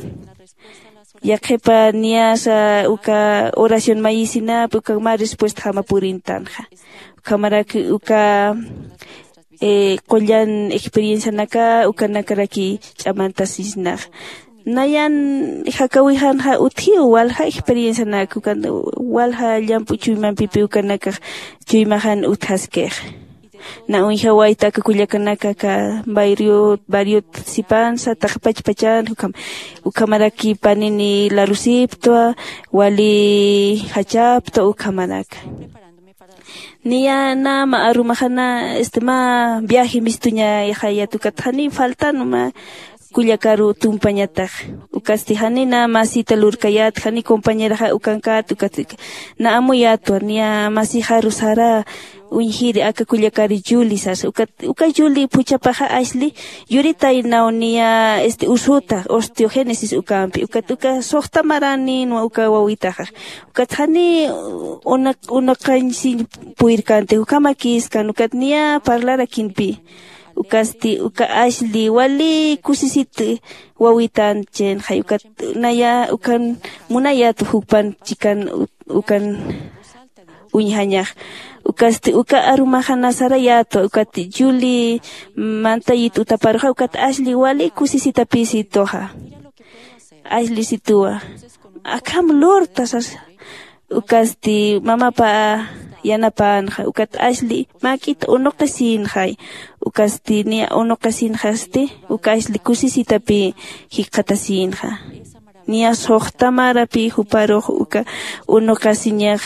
yaqepa niya sa uka oración mayisina uka ma respuesta hamapurintanja ukamaraki uka qollan experiencia naka uka nakaraki ch'amantasisnaj nayan hakawijanja uthiu walha experiencia naka uka walha llampu chuymanpipi uka naka chuymajan uthaskej na unja waita ka kullakanaka ka barrio sipansa taqpachpachan ukamaraki panini larusiptua wali hachaptua ukamaraka niya na maarumajana ma viaje mistuña hayatukathani falta numa kullakaru tumpañataq ukasti hanina masita lurkayat hani compañera ukankat ukatik na amuyatwa niya masija rusara unhiri aka kullakari Juli sas uka Juli puchapaja asli yurita niya usuta osteogénesis ukampi uka sohta marani no uka wawitaja ukathani una kansi puirkante ukamakiskan ukat niya parlara kinpi ukasti uka asli wali kusisit wawitan chen hay ukat naya ukan munayat hupan chikan ukan uñhañaj ukasti uka arumajana sarayato ukati Juli mantayit utaparja ukat asli wali kusisita pisitoja asli situa akam lortasas ukasti mamapa yanapanja ukat asli makit unokasin hay ukasti ni unokasin hasti ukasli kusisita pi hikatasinja niya sohtamara pi huparo uka unokasiñaj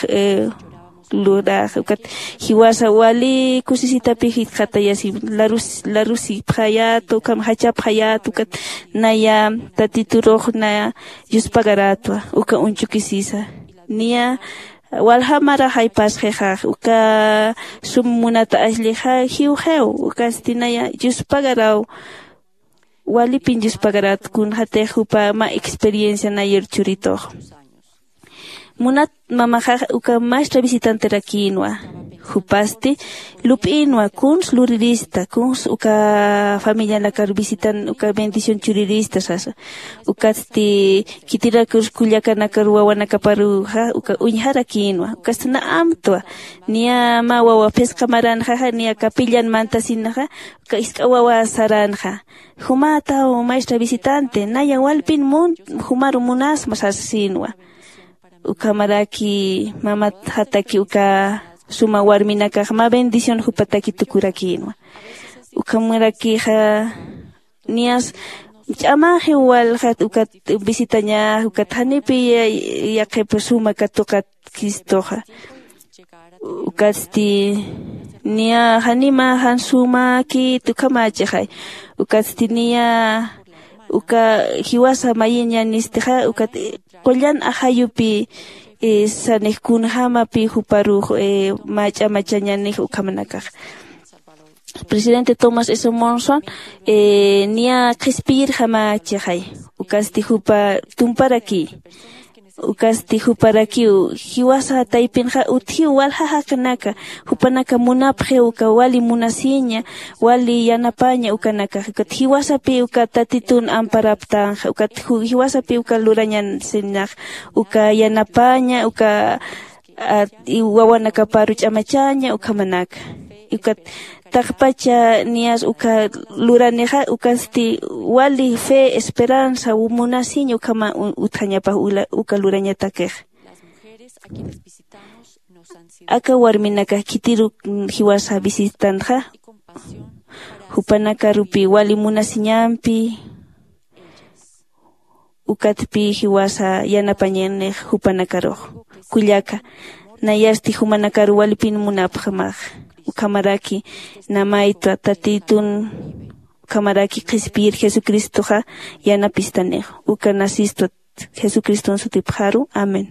lura ukat hiwasa wali kusisita pi hikatayasi larusi phayato kam hachap phayato ukat naya tatituroj na yuspagaratwa uka unchukisisa niya walhamara haypasjeja uka summunata aslija hiuheu ukastinaya yuspagaraw walipin yuspagarat kun hate hupa ma experiencia na yerchurito munat mamaja uka maestra visitante rakinwa hupasti lupinwa kuns lurirista kuns uka familia la kar visitan uka bendición churirista sasa ukasti kitira kurs kullakana karwa wana kaparuja uka uñhara kinwa ukastana amtwa niya ma wawa pesca maranja niya kapillan mantasinaja uka iskawawa saranja humata o maestra visitante naya walpin humaru munas masasinwa ukamaraki mama hataki uka suma warminaka ma bendición hupataki tukurakinwa ukamaraki nias chamaje walhat ukat visitaña ukat hanipi yaqe suma katukat kistoja ukasti niya hanima hansuma ki tukamache ukasti niya uka hiwasa mayinya nisteja ukat qollan ahayupi sanejkun hamapi huparuj machañanej ukamanakaj presidente Thomas S. Monson niya qhispir hama chehay ukasti hupa tumparaki ukasti huparaki hiwasa taipinja uthi walhaja kanaka hupanaka munapje uka wali munasiña wali yanapaña ukanaka hiwasa pi uka tatitun amparaptanja uka hiwasa pi uka lurañan sinaj uka yanapaña uka wawanaka paruch amachaña uka manaka uka takpacha nias uka luraneja ukasti wali fe esperanza munasiña ukama utañapa uka lurañatakej aka warminaka kitiru hiwasa visitanja hupanaka rupi wali munasiñampi ukatpi hiwasa yanapañanej hupanaka rojo kullaka nayasti humanakaru walipin munapjamaj ukamaraki namaita tatitun ukamaraki qhispir Jesucristoja yanapistanejo ukanasisto Jesucristo sutipjaru amén.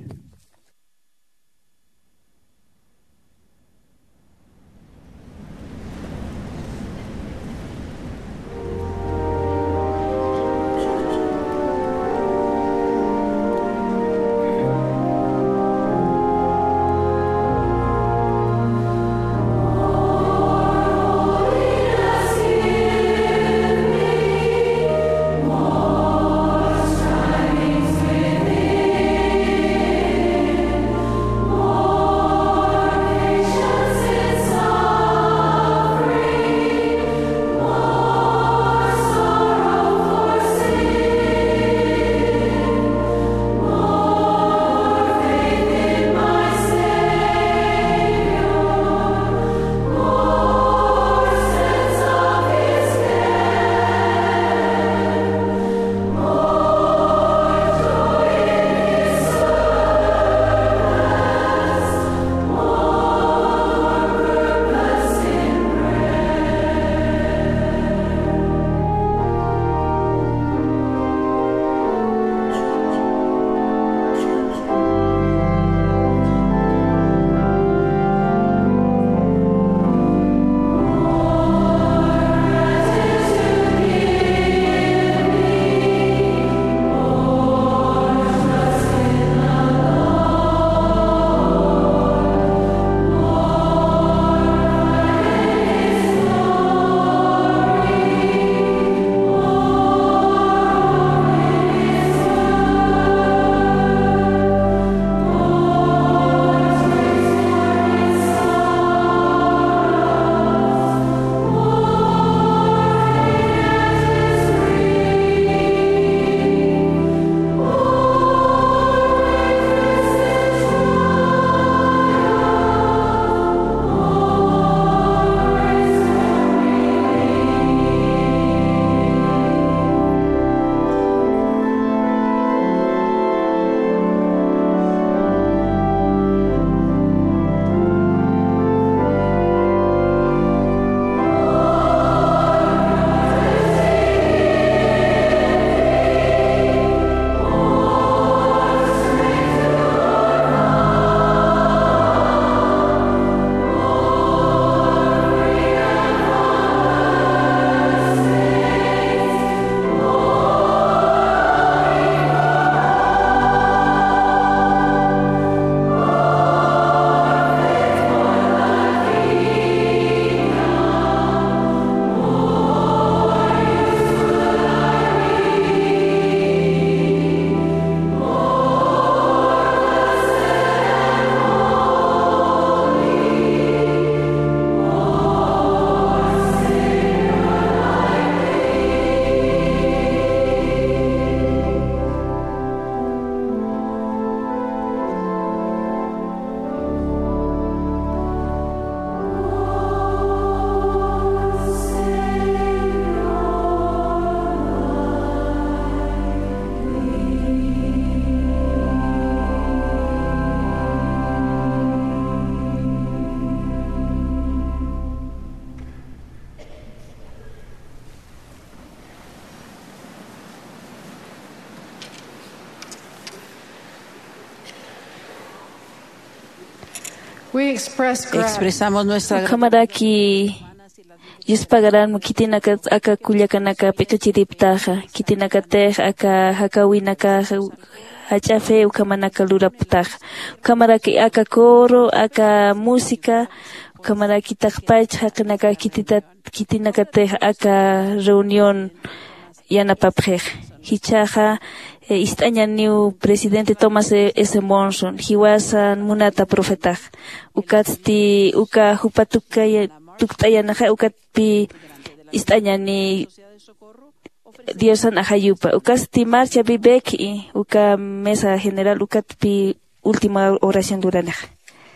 We express gratitude Expresamos nuestra Kamaraki Yuspagaran kitinaka aka kullakanaka pikachiriptaja kitinakatej aka hakawinaka hachafe ukamanaka luraptaja kamaraki aka coro aka música kamaraki takpach hakanaka kitinakatej aka reunión yanapapej hichaja istañaniu presidente Thomas S. Monson hiwasan munata profetaj ukatsti uka hupatukaya tuktayanaja ukatpi istañani Diosan ajayupa ukasti marcha bibek y uka mesa general ukatpi última oración duranaja.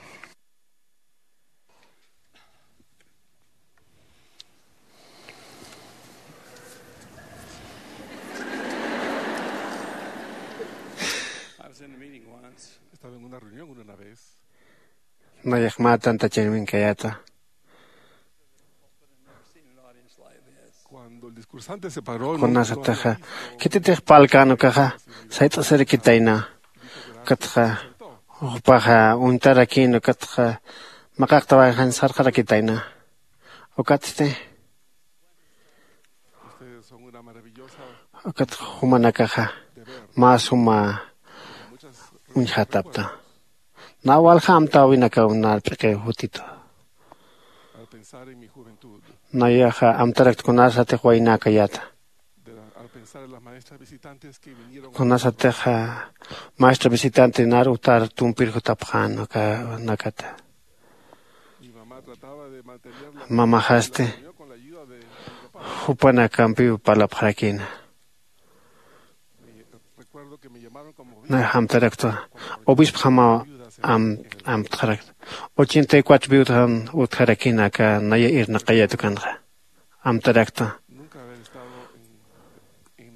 Estaba en una reunión una vez. Mayakmatan tachenmin kayata. Cuando el discursante se paró, con nasataja. Kititej palkano kaja. Saita serikitaina. Katja. Upaja untarakino katja. Makaktawajan sarkarakitaina. Okatste. ustedes son una maravillosa. Okat humanakaja. Masuma. Unhatapta. Nawal hamta winaka unal peke hutito. Al pensar en mi juventud, Nayaja amtarak kunasa tehuaina kayata. al pensar en las maestras visitantes que vinieron Kunasa teja maestra visitante nar utar tumpir hutapjan nakata. mi mamá trataba de mantener la Mamahaste reunión con la ayuda de mi papá. hupana campi palaprakina. Recuerdo que me llamaron como Na hamtarakto. Obispo hama amtarak. 84 biutan utkarakina ka naya irna kayatukanra. Amtarakto. nunca haber estado en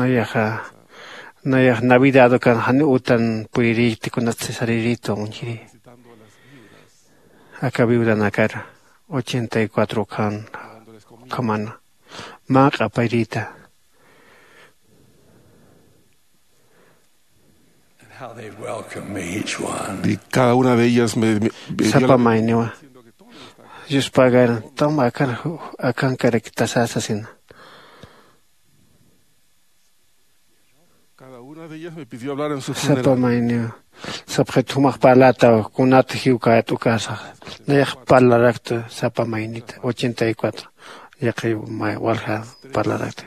Naya Navidad kan hani utan puiriti kunat cesaririto unjiri. visitando a las viudas, Acá viuda nakar 84 kan dándoles comida. kamana. Maka pairita. How they welcome me, each one. Y cada una de ellas me dio Sapa la mainewa. diciendo que todo está Just pagar toma akan karekitasasasin. Cada una de ellas me pidió hablar en su Sapa funeral. mainewa. Sapre tumak palata kunat hiuka tukasa. Naya palarakto sapa mainita 84. Yaqi mai walha palarakto.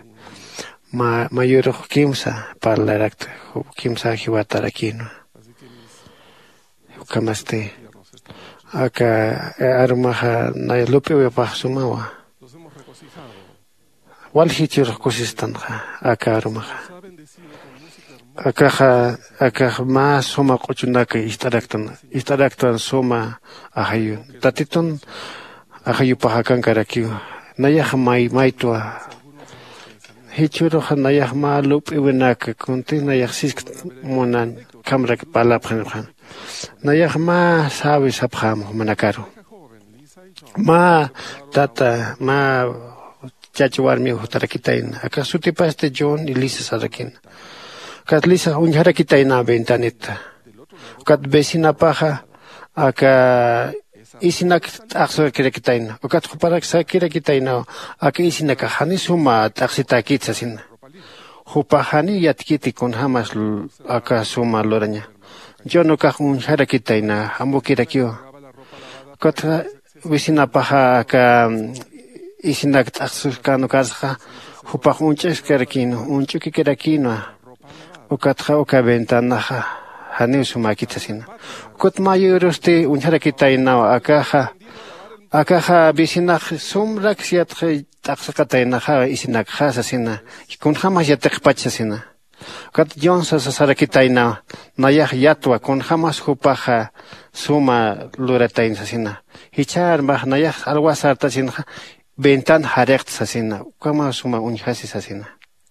Mayuro kimsa palarakto. Kimsa hiwatarakino. Así que mis Kamaste. tiernos están. Acá armaja naya lupe wepah sumawa. Los hemos regocijado. Walhichir kusistanja acá armaja. Nos ha bendecido con música hermosa. Acá más soma cochunaka istaraktan soma ahayu. Tatiton ahayu pahakan karakiu. Nayah maitua. Hichuro nayah ma lupe wenaka kunti nayah sisk monan kamrak palaphan. Nayah ma sabi sabham manakaro. Ma tata ma chachuar mi hutarakitain. Acá sutipaste John y Lisa Sarakin. Kat Lisa unjarakitain na ventanita. Kat vecina paja acá isinak akso kirekitain. Kat huparak sa kirekitain. Acá isinak hani suma taksitakitsasin. Hupahani yatkiti kun hamas acá suma loranya. Yo no ka unjarakitain na ambukirakio. Kat vecina paja acá isinak taksuskano kasha hupah unches kerakino unchuki kerakino ukatha ukaventanaha hani sumakitasin kut mayurusti unharakitaina akaha bisinak sumrak siat taksakataina isinak hasasina kun hamas yatekpachasina kat jonsa sasarakitaina nayah yatwa kun hamas hupaha suma luratain sasina hichar bah nayah alwasartasinha Bentan harekt sasina, kama suma unjasi sasina.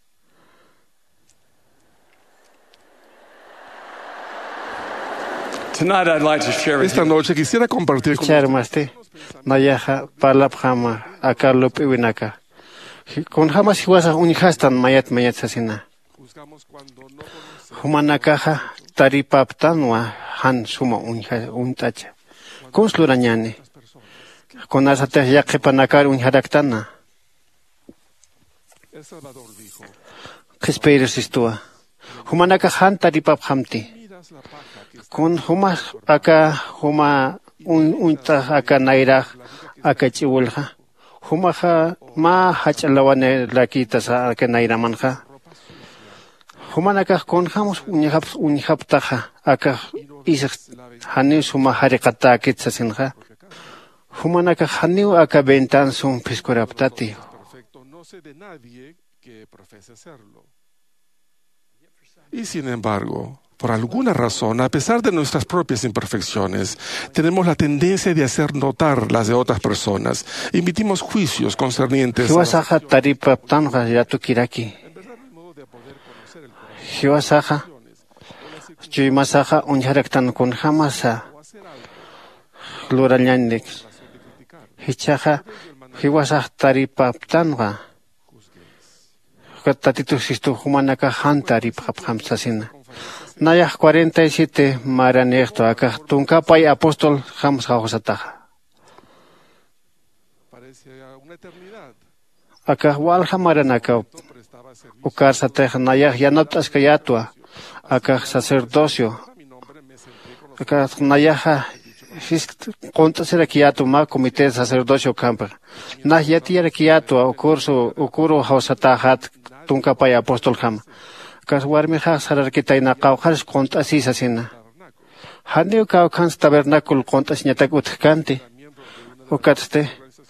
Tonight I'd like to share with Esta you noche quisiera compartir con Charmaste, nayaha palapjama, akalup iwinaka. Con jamas hiwasa unjastan mayat sasina. juzgamos cuando no conocemos Humanakaha taripaptanwa han suma untacha. Conslurañani. Conásate ya que panacar un jaraktana. El Salvador dijo, ¿Qué esperas istua? Humanaka hanta ripap hamti. miras la paja que está Con humas acá, huma unta acá naira, acá chiwulja. Humaja ma hachalawane la quitas acá naira manja. Humanaka con hamos unihaptaja acá isach haniu suma harikata kitsasinja. Humanaka haniu acá ventan sum piscoraptati. perfecto, no sé de nadie que profese serlo. Y sin embargo, por alguna razón, a pesar de nuestras propias imperfecciones, tenemos la tendencia de hacer notar las de otras personas. Emitimos juicios concernientes a las Hiwasaja taripap tanja yatu kiraki. En verdad, no hay modo de poder conocer el corazón Hiwasaja de las situaciones chuymasaja unharaktan kun hamasa. o hacer algo Luralyandik. con razón de criticar. Hichaja hiwasaj taripap tanja. Katatitu sistu humanaka hantari hamsasina. Nayah 47 maranecto acá tuncapay apóstol hamsa hosataja. Parece una eternidad. Acá walha maranaka No prestaba servicio. ukarsateja nayah yanoptas kayatua. Acá sacerdocio. Mi nombre me senté con los Acá nayaja contas era kiatu ma comité de sacerdocio camper. Nah yati era kiatu ukuru hausatahat tuncapay apóstol ham. Kas warmiha sararkitaina qawqas qontas isasina. Handiu qawqans tabernáculo qontas ñatak utkanti. Ukaste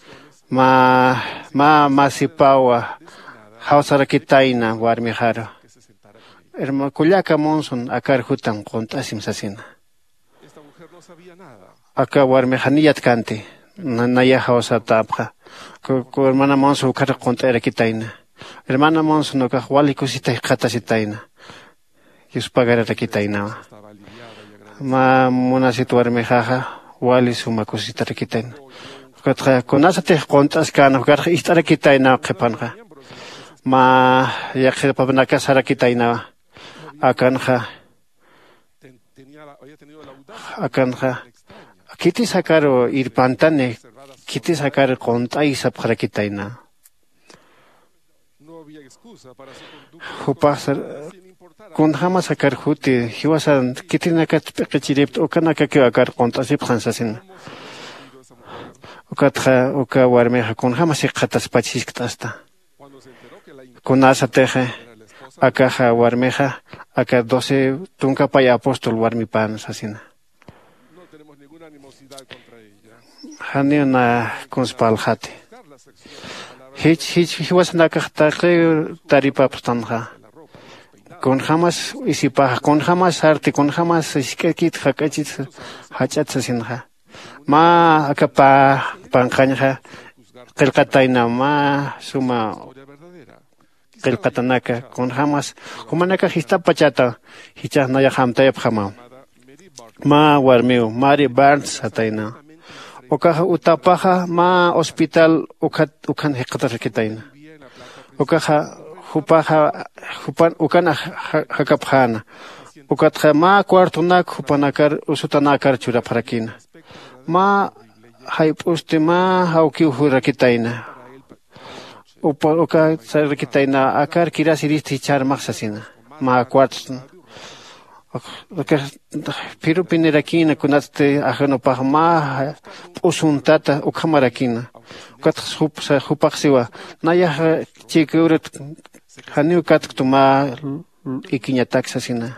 ma sipawa hawsarakitaina warmiharo. Hermano kullaka monson akar hutan qontas imsasina. Esta mujer no sabía nada. Aka warmihaniyat kanti. Naya hawsatapqa. Ku hermana monson ukar qonta erakitaina. Hermana monson no wali kusita qatasitaina. Yus pagara rakitaina. Estaba aliviada y agradecida. Ma munasit warmihaha wali suma kusita rakitaina. Katra konasate qontas kana ukar istarakitaina qepanqa. Ma yaqir papanaka sarakitaina. Akanja Había tenido la audacia akanja kiti sakaro irpantane kiti sakar qontai sapqarakitaina. no había excusa para su conducta. Hupasar Sin importar kun hama sakar huti hiwasan kiti nakat peqechiript okanaka ke akar qontasip khansasin. Ukatha uka warmeha kun hama siqatas pachiskatasta. cuando se enteró que la Kunasateje akaja warmeja aka 12 tuncapay apóstol warmipan sasina. no tenemos ninguna animosidad contra ella. Haniuna kunspalhati. Buscar la sección de palabras Hich hiwasanaka taqe taripapstanja. Kun hamas isipa kun hamas arti kun hamas iskekit hakachit hachat sasinja. Ma akapa panjanja qilqataina ma suma historia verdadera. qilqatanaka kun hamas humanaka histapachata hichas naya hamtayap hama. Ma warmiu Mary Barnes ataina. Okaja utapaja ma hospital ukan hiqatarkitaina. Okaja hupan ukana hakapjana. Ukatja ma cuartunak hupanakar usutanakar churaparakina. Ma haipuste ma hauki hurakitaina. Uka sarakitaina akar kirasiristi char maxasina. Ma cuartun. Piru pinerakina kunaste ajeno pahma usuntata ukamarakina. Ukat hupaxiwa. Naya chikuret haniu katkutuma ikinya taxasina.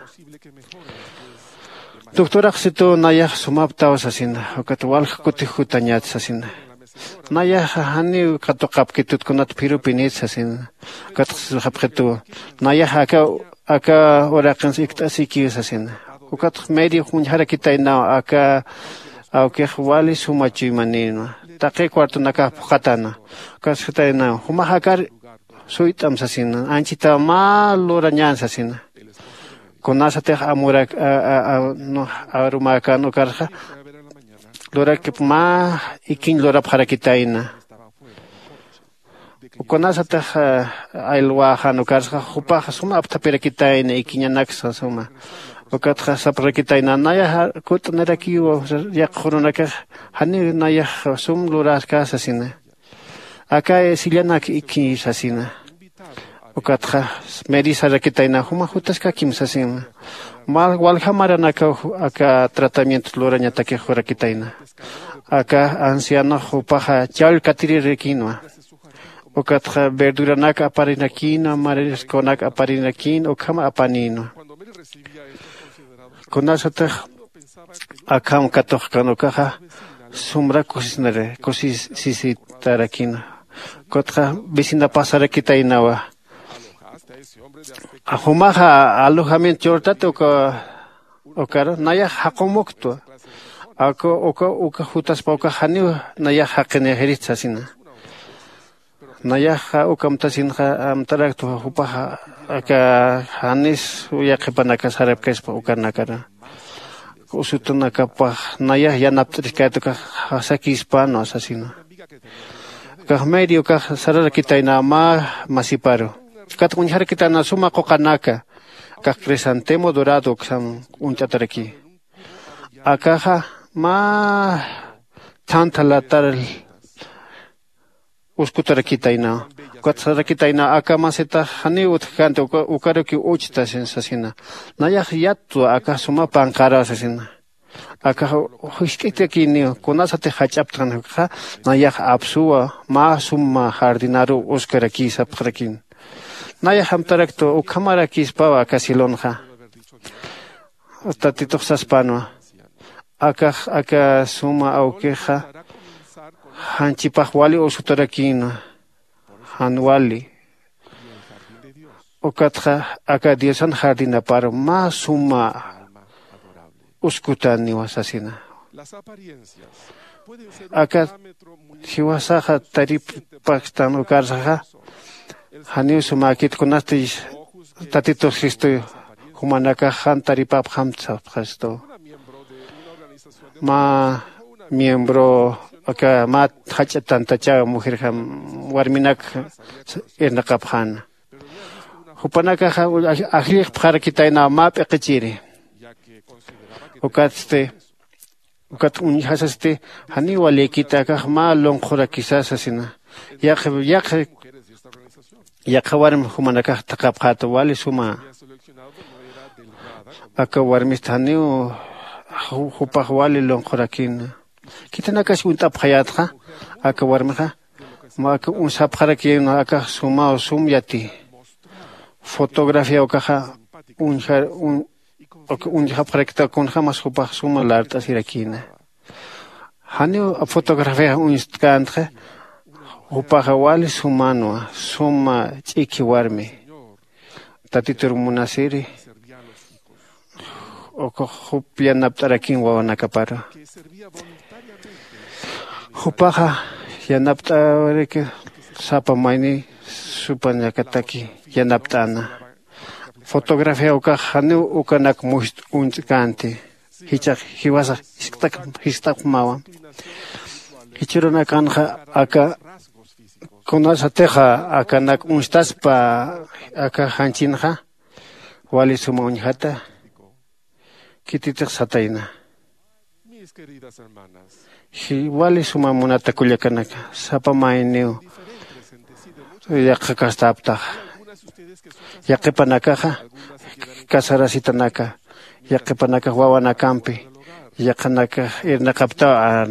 Doctora xito naya sumaptaw sasina. Ukat wal kutihutanyat sasina. Naya haniu katokapkitut kunat piru pinit sasina. Ukat hapketu. Naya aka oraqans iktasiki sasina. Ukat medio hunharakitaina aka auke wali sumachimanina. Taqe cuarto naka pukatana. Kasitaina humahakar suitam sasina. Anchita ma loranyan sasina. Konasate amurak no arumaka no karja. Lora que ma ikin lora parakitaina. Konasate ailwa no karja hupa suma aptaperakitaina ikinyanak sasuma. Okatra saprakitaina naya kutneraki yakhurunaka hani naya sum luras kasasina. Acá sillanak iki sasina. Okatra medisa rakitaina huma hutaska kimsasina. Mal walhamaranaka acá tratamiento luraña take horakitaina. Acá anciano hupaja chal katiri rekinwa. Okatra verduranaka aparinakina marisconak aparinakin okama apanino. Konasata akam katok kanokaha sumra kosisnere kosis sisitarakina. Kotra vecina pasara kitainawa. Ahumaha alojamiento chortate okara naya hakomokto. Oka hutas pauka haniu naya hakene heritsasina. Naya ukamtasin amtaraktu hupaha aka hanis uyakepanaka sarapkespa ukanakara. Usutunaka pa naya yanaptriskatuka hasakispa no asasino. Medio ka sarara kita ina masiparo. Kat kunhar kita na suma kokanaka. Ka cresantemo dorado ksam unchataraki. Akaha tantalatar uskutar kita ina. Kat sarara kita ina aka maseta hani utkante ukaroki uchta sensasina. Naya yatu aka suma pankara sasina. Acá huiskete kini konasate hachaptan ha naya absua summa jardinaro oscar aquí saprakin naya hamtarakto ukamara kispa akasilonja tatito saspano aka suma aukeja hanchipahwali osutarakin hanwali okatra aka diosan jardina para summa uskutani wasasina. Acá siwasaja tarip pakistan ukarsaja haniu sumakit kunastis tatito sisto humanaka han taripap hamtsa pasto. Miembro acá hachatan tacha mujer warminak ernakaphan. Hupanaka ahlich parakitaina peqchiri. Ukat unhasaste hani wale kita ka lonkhora kisasasina yakhawarm humanaka taqapqata wale suma aka warmistani hupaq wale lonkhorakin kitanaka suntap khayatqa aka warmaqa aka unsapqarakin aka suma yati fotografía okaja un japrekta con jamás hupa suma larta sirakina. Hanio fotografía un instante hupa hawali sumano suma chiki warmi. Tatitur munasiri oko hupia naptarakin wawanakapara. Hupaha yanaptareke sapa maini supanyakataki yanaptana. Fotografía uka hanu ukanak must untkante hichak hiwasa histak mawa hichurona kanja aka konasa teja aka nak unstaspa aka hanchinja wali suma unjata kititek sataina wali suma munata kulyakanaka sapa maineo yakakastapta yaqipanakaja kasarasitanaka yaqipanaka wawanakampi yaqanaka irnaqapta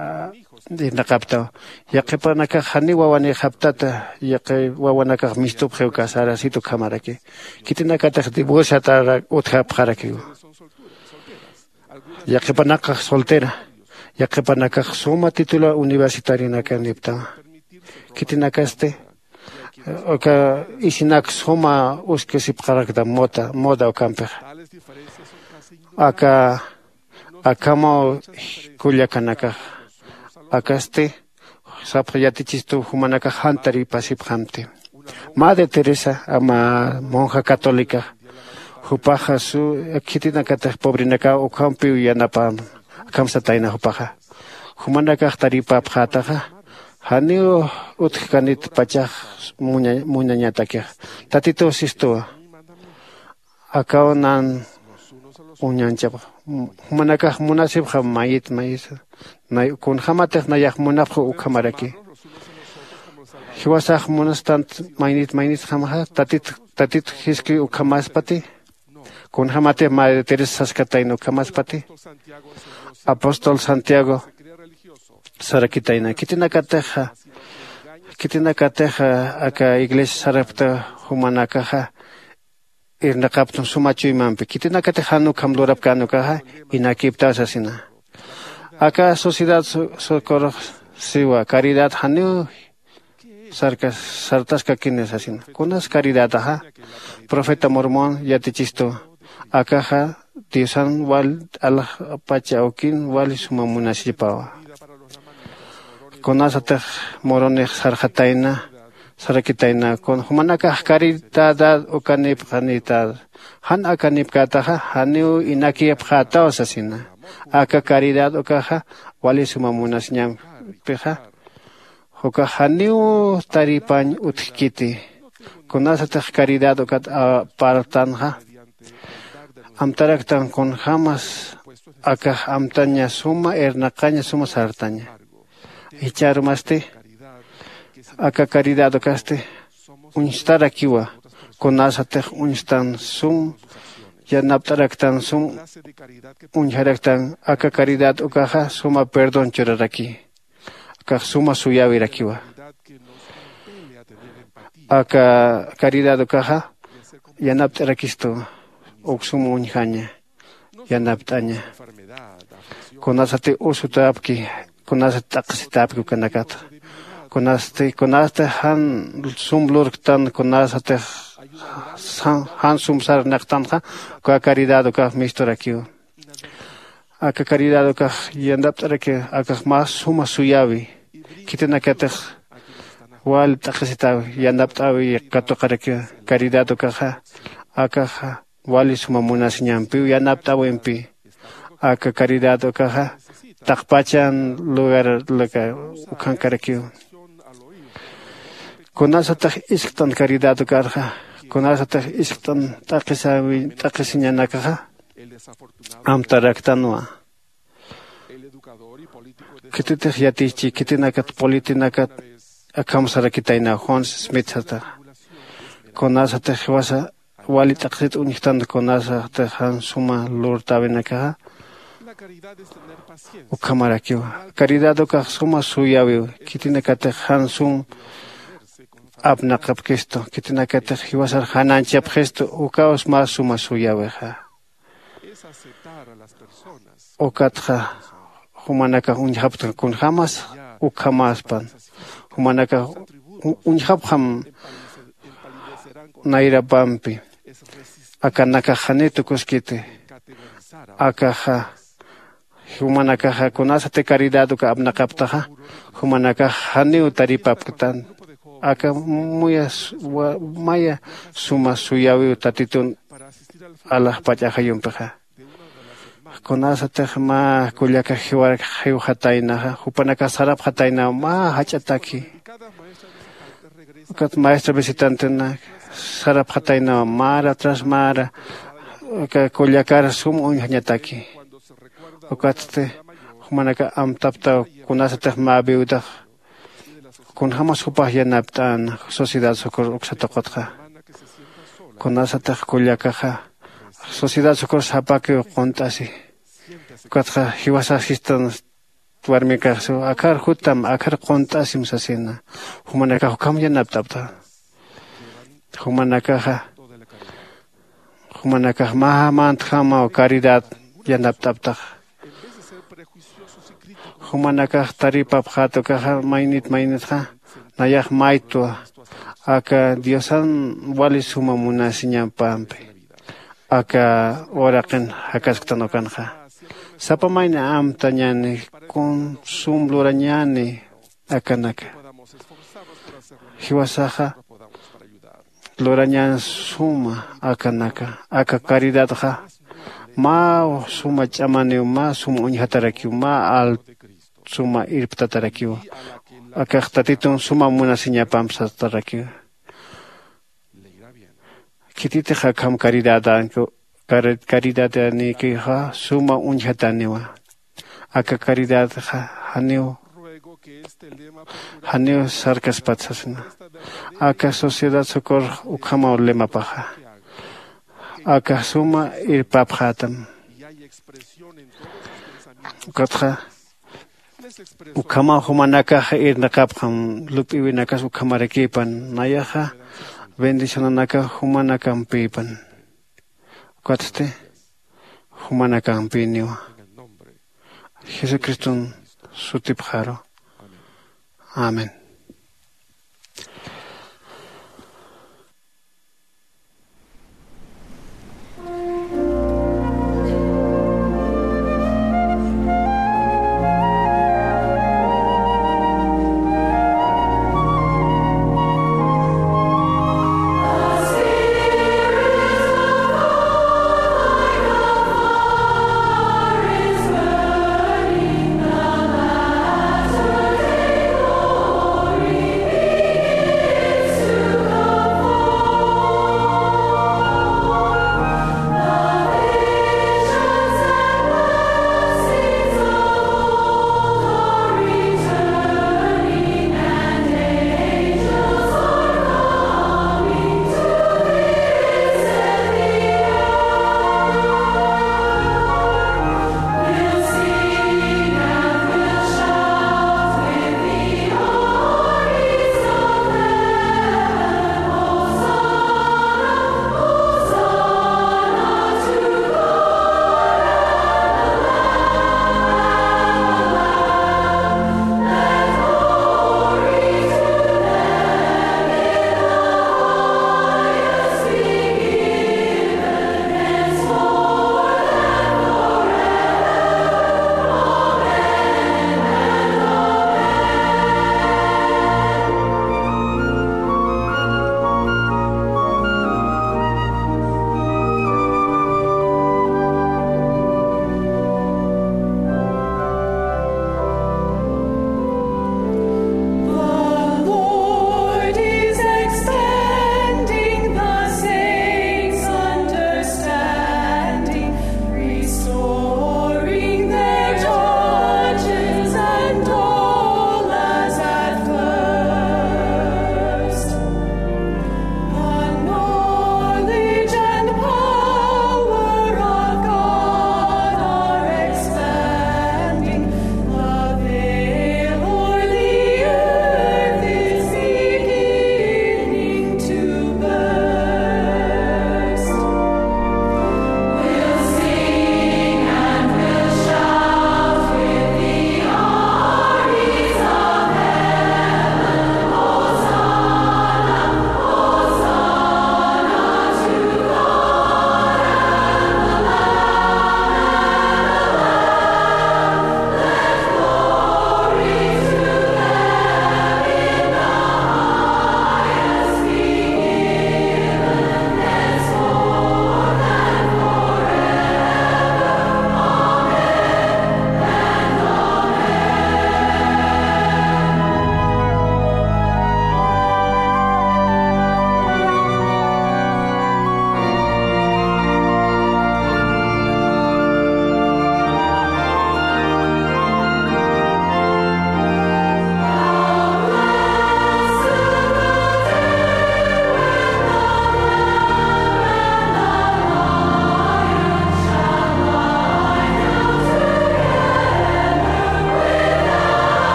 yaqipanaka hani wawani haptata yaqi wawanaka mistupjeu kasarasito kamaraki kitinaka dibusata uthapjaraki yaqipanaka soltera yaqipanaka suma título universitario naka nipta kitinaka oka isinak soma uske sipqarakta moda okampe akamo kulyakanaka akaste saprayatichistu humanaka hantari pasiphamte Madre Teresa ama monja católica hupaja su kitinaka pobrinaka okampi yanapa kamsataina hupaja humanaka taripa phataja Hanio utkanit pachak muñañatakia. Tatito sisto. Akaonan uñanchapa humanaka munasib ha mayit nay kun hamate nayak munaphu ukhamaraki hiwasaq munastant mainit hamaha tatit hiski ukhamaspati kun hamate Madre Teresa Saskatayna ukhamaspati Apóstol Santiago sarakitayna kitinakateja aka iglesia sarapta humanakaja irnaqaptun sumachuymanpi kitinakateja kamlurapkanukaja inakiptas asina aka sociedad socorro siwa caridad hanu sartasca kines asina kunas caridad aha profeta mormón yatichisto akaja Diosan wal Allah pacha okin wal sumamunasipawa Konasatej moronej sarjataina sarakitaina kon humanaka caridad okanip hanitad han akanip kataja hanu inakip hata osasina aka caridad okaja wali sumamunas ñam peja hoka hanu taripan utkiti konasatej caridad okat partanja amtaraktan kon jamas aka amtaña suma ernaqaña suma sartaña Icharmaste, aka caridad okaste, unstarakiwa, konasatej unstan sum, yanaptaraktan sum, unjaraktan, aka caridad okaja, suma perdón choraraki, aka suma suyavirakiwa. Aka caridad okaja, yanaptarakisto, oksum unjaña, yanaptaña, konasate usutapki, Konasate taqsitapku kanakat. Konaste han sumlurktan konasate han sumsar naqtanja ka caridad ka mistorakiu. Aka caridad ka yandaptarake aka mas suma suyavi. Kitenakate wal taqsitawi yandaptawi katoqarake caridad ka aka wali suma munas ñampi yandaptawimpi. Aka caridad ka Takpachan lugar laka ukankarakio. Konasatah isktan caridad karja. Konasatah isktan takisiñanakaja. Amtaraktanua. Kititih yatichi kitinakat politinakat akamsarakitaina Hans Smith hata. Konasatah wasa wali taksit uniktan konasatah han suma lurtavinakaja. Ukamarakiu caridad oka suma suyaviu kitinakate hansum abnaqap gesto kitinakate hiwasar hananchap gesto ukaos mas suma suyaveja okatja humanaka unjapta kun jamas ukamaspan humanaka unjapham nairapampi akanaka hanetu kuskite akaja Humanaka konasate caridad ka abnaqaptaja humanaka haniu taripaptan aka maya suma suyawi tatitun Allah pachajayumpeja konasate ma kullaka hiwar hataina hupanaka sarap hataina ma hachataki kat maestra visitante na sarap hataina mara tras mara ka kullakar sum unhañataki Okaste humanaka amtapta kunasateh mabiudah kun hamas hupah yanaptan sociedad socorro uksataqotqa kunasateh kullakaja sociedad socorro sapake qontasi katqa hiwasasistan warmikasu akar hutam akar qontasim sasina humanaka hukam yanaptapta humanaka mahamant hama caridad yanaptapta Humanaka taripap hato kaha mainit ha nayak maitua aka diosan wali suma munasinya pampe aka oraken hakasktan ha sapa maina am tanyani kun sumluranyani akanaka hiwasaha loranyan suma akanaka aka caridad ha ma suma chamani ma suma unhataraki ma al suma irptatarakiu akaqtatitun suma munasiña pamsatarakiu kitite hakam caridad anko caridad ni que suma unjataniwa. Aka caridad haneo haneo sarkas patsasna. Aka sociedad sokor ukama lema paja. Aka suma ir paphatam. Katha ukama humanaka ir nakapkham lupiwinakas ukama rekipan nayaha bendicionanaka humanaka pipan. Katste humanaka pinio. Jesucristo sutipjaro. Amén. Oh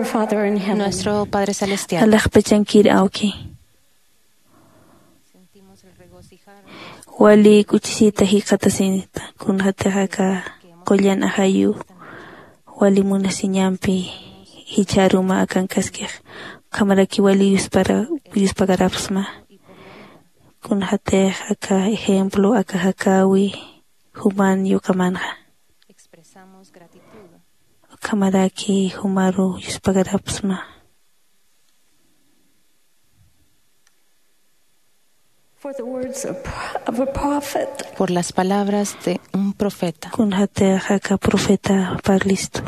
Father in heaven, Nuestro Padre Celestial, alaqpachankir awki wali kuchisita hiqatasinita kunhataqaka qullan ahayu wali munasiñampi hicharuma akankaskej kamaraki wali yuspagarapsma kunhatej aka ejemplo aka hakawi human yukamanja expresamos gratitud kamaraki humaru yuspagarapsma for the words of a prophet. por las palabras de un profeta kunhatej aka profeta parlisto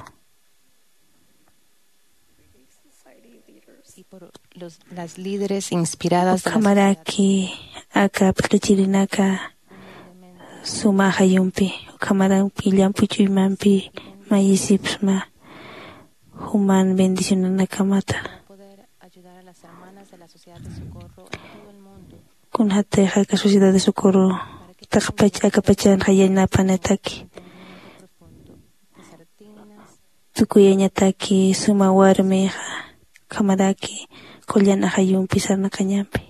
y por las líderes inspiradas de la kamaraki aka plachirinaka sumaja yumpi kamarampi llampuchuymampi mayisipsma human bendicionanakamata poder ayudar a las hermanas de la sociedad de socorro en todo el mundo kunhatej aka sociedad de socorro taqpach akapachan hayanapanataki tukuyañataki suma warmiqa kamaraki qullan ahayumpi sarnaqañampi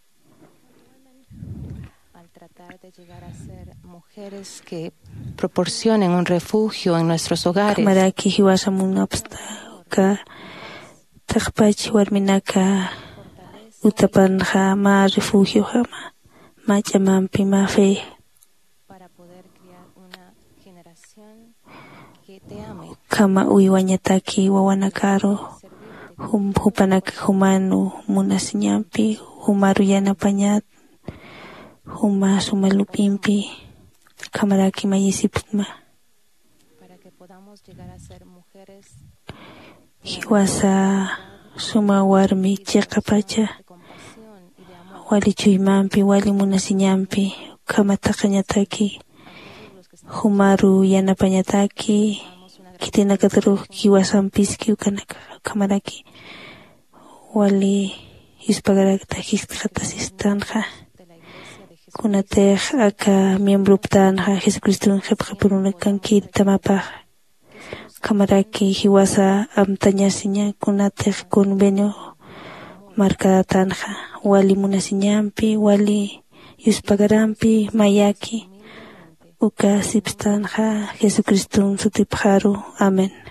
al tratar de llegar a ser mujeres que proporcionen un refugio en nuestros hogares kamaraki hiwasamunapsta taqpach warminaka utapanja ma refugio jama ma llamanpi ma fe para poder criar una generación que te ame kama uywañataki wawanakaro hupanaka humanu munasiñampi humaru yanapañat huma sumalupimpi kamaraki mayisipma para que podamos llegar a ser mujeres hiwasa suma warmi chiqapacha de compasión y de amor wali chuymampi wali munasiñampi kamataqañataki humaru yanapañataki kitinakaturu kiwasanpiski ukanaka kamaraki wali yuspagarakta hiqatasistanja kunatej aka miembro ptanja Jesucristo qhipqapurunakankir tamapaj kamaraki hiwasa amtañasiña kunatej convenio marcadataanja wali munasiñampi wali yuspagarampi mayaki uka sipstanja Jesucristo sutipjaru. Amén.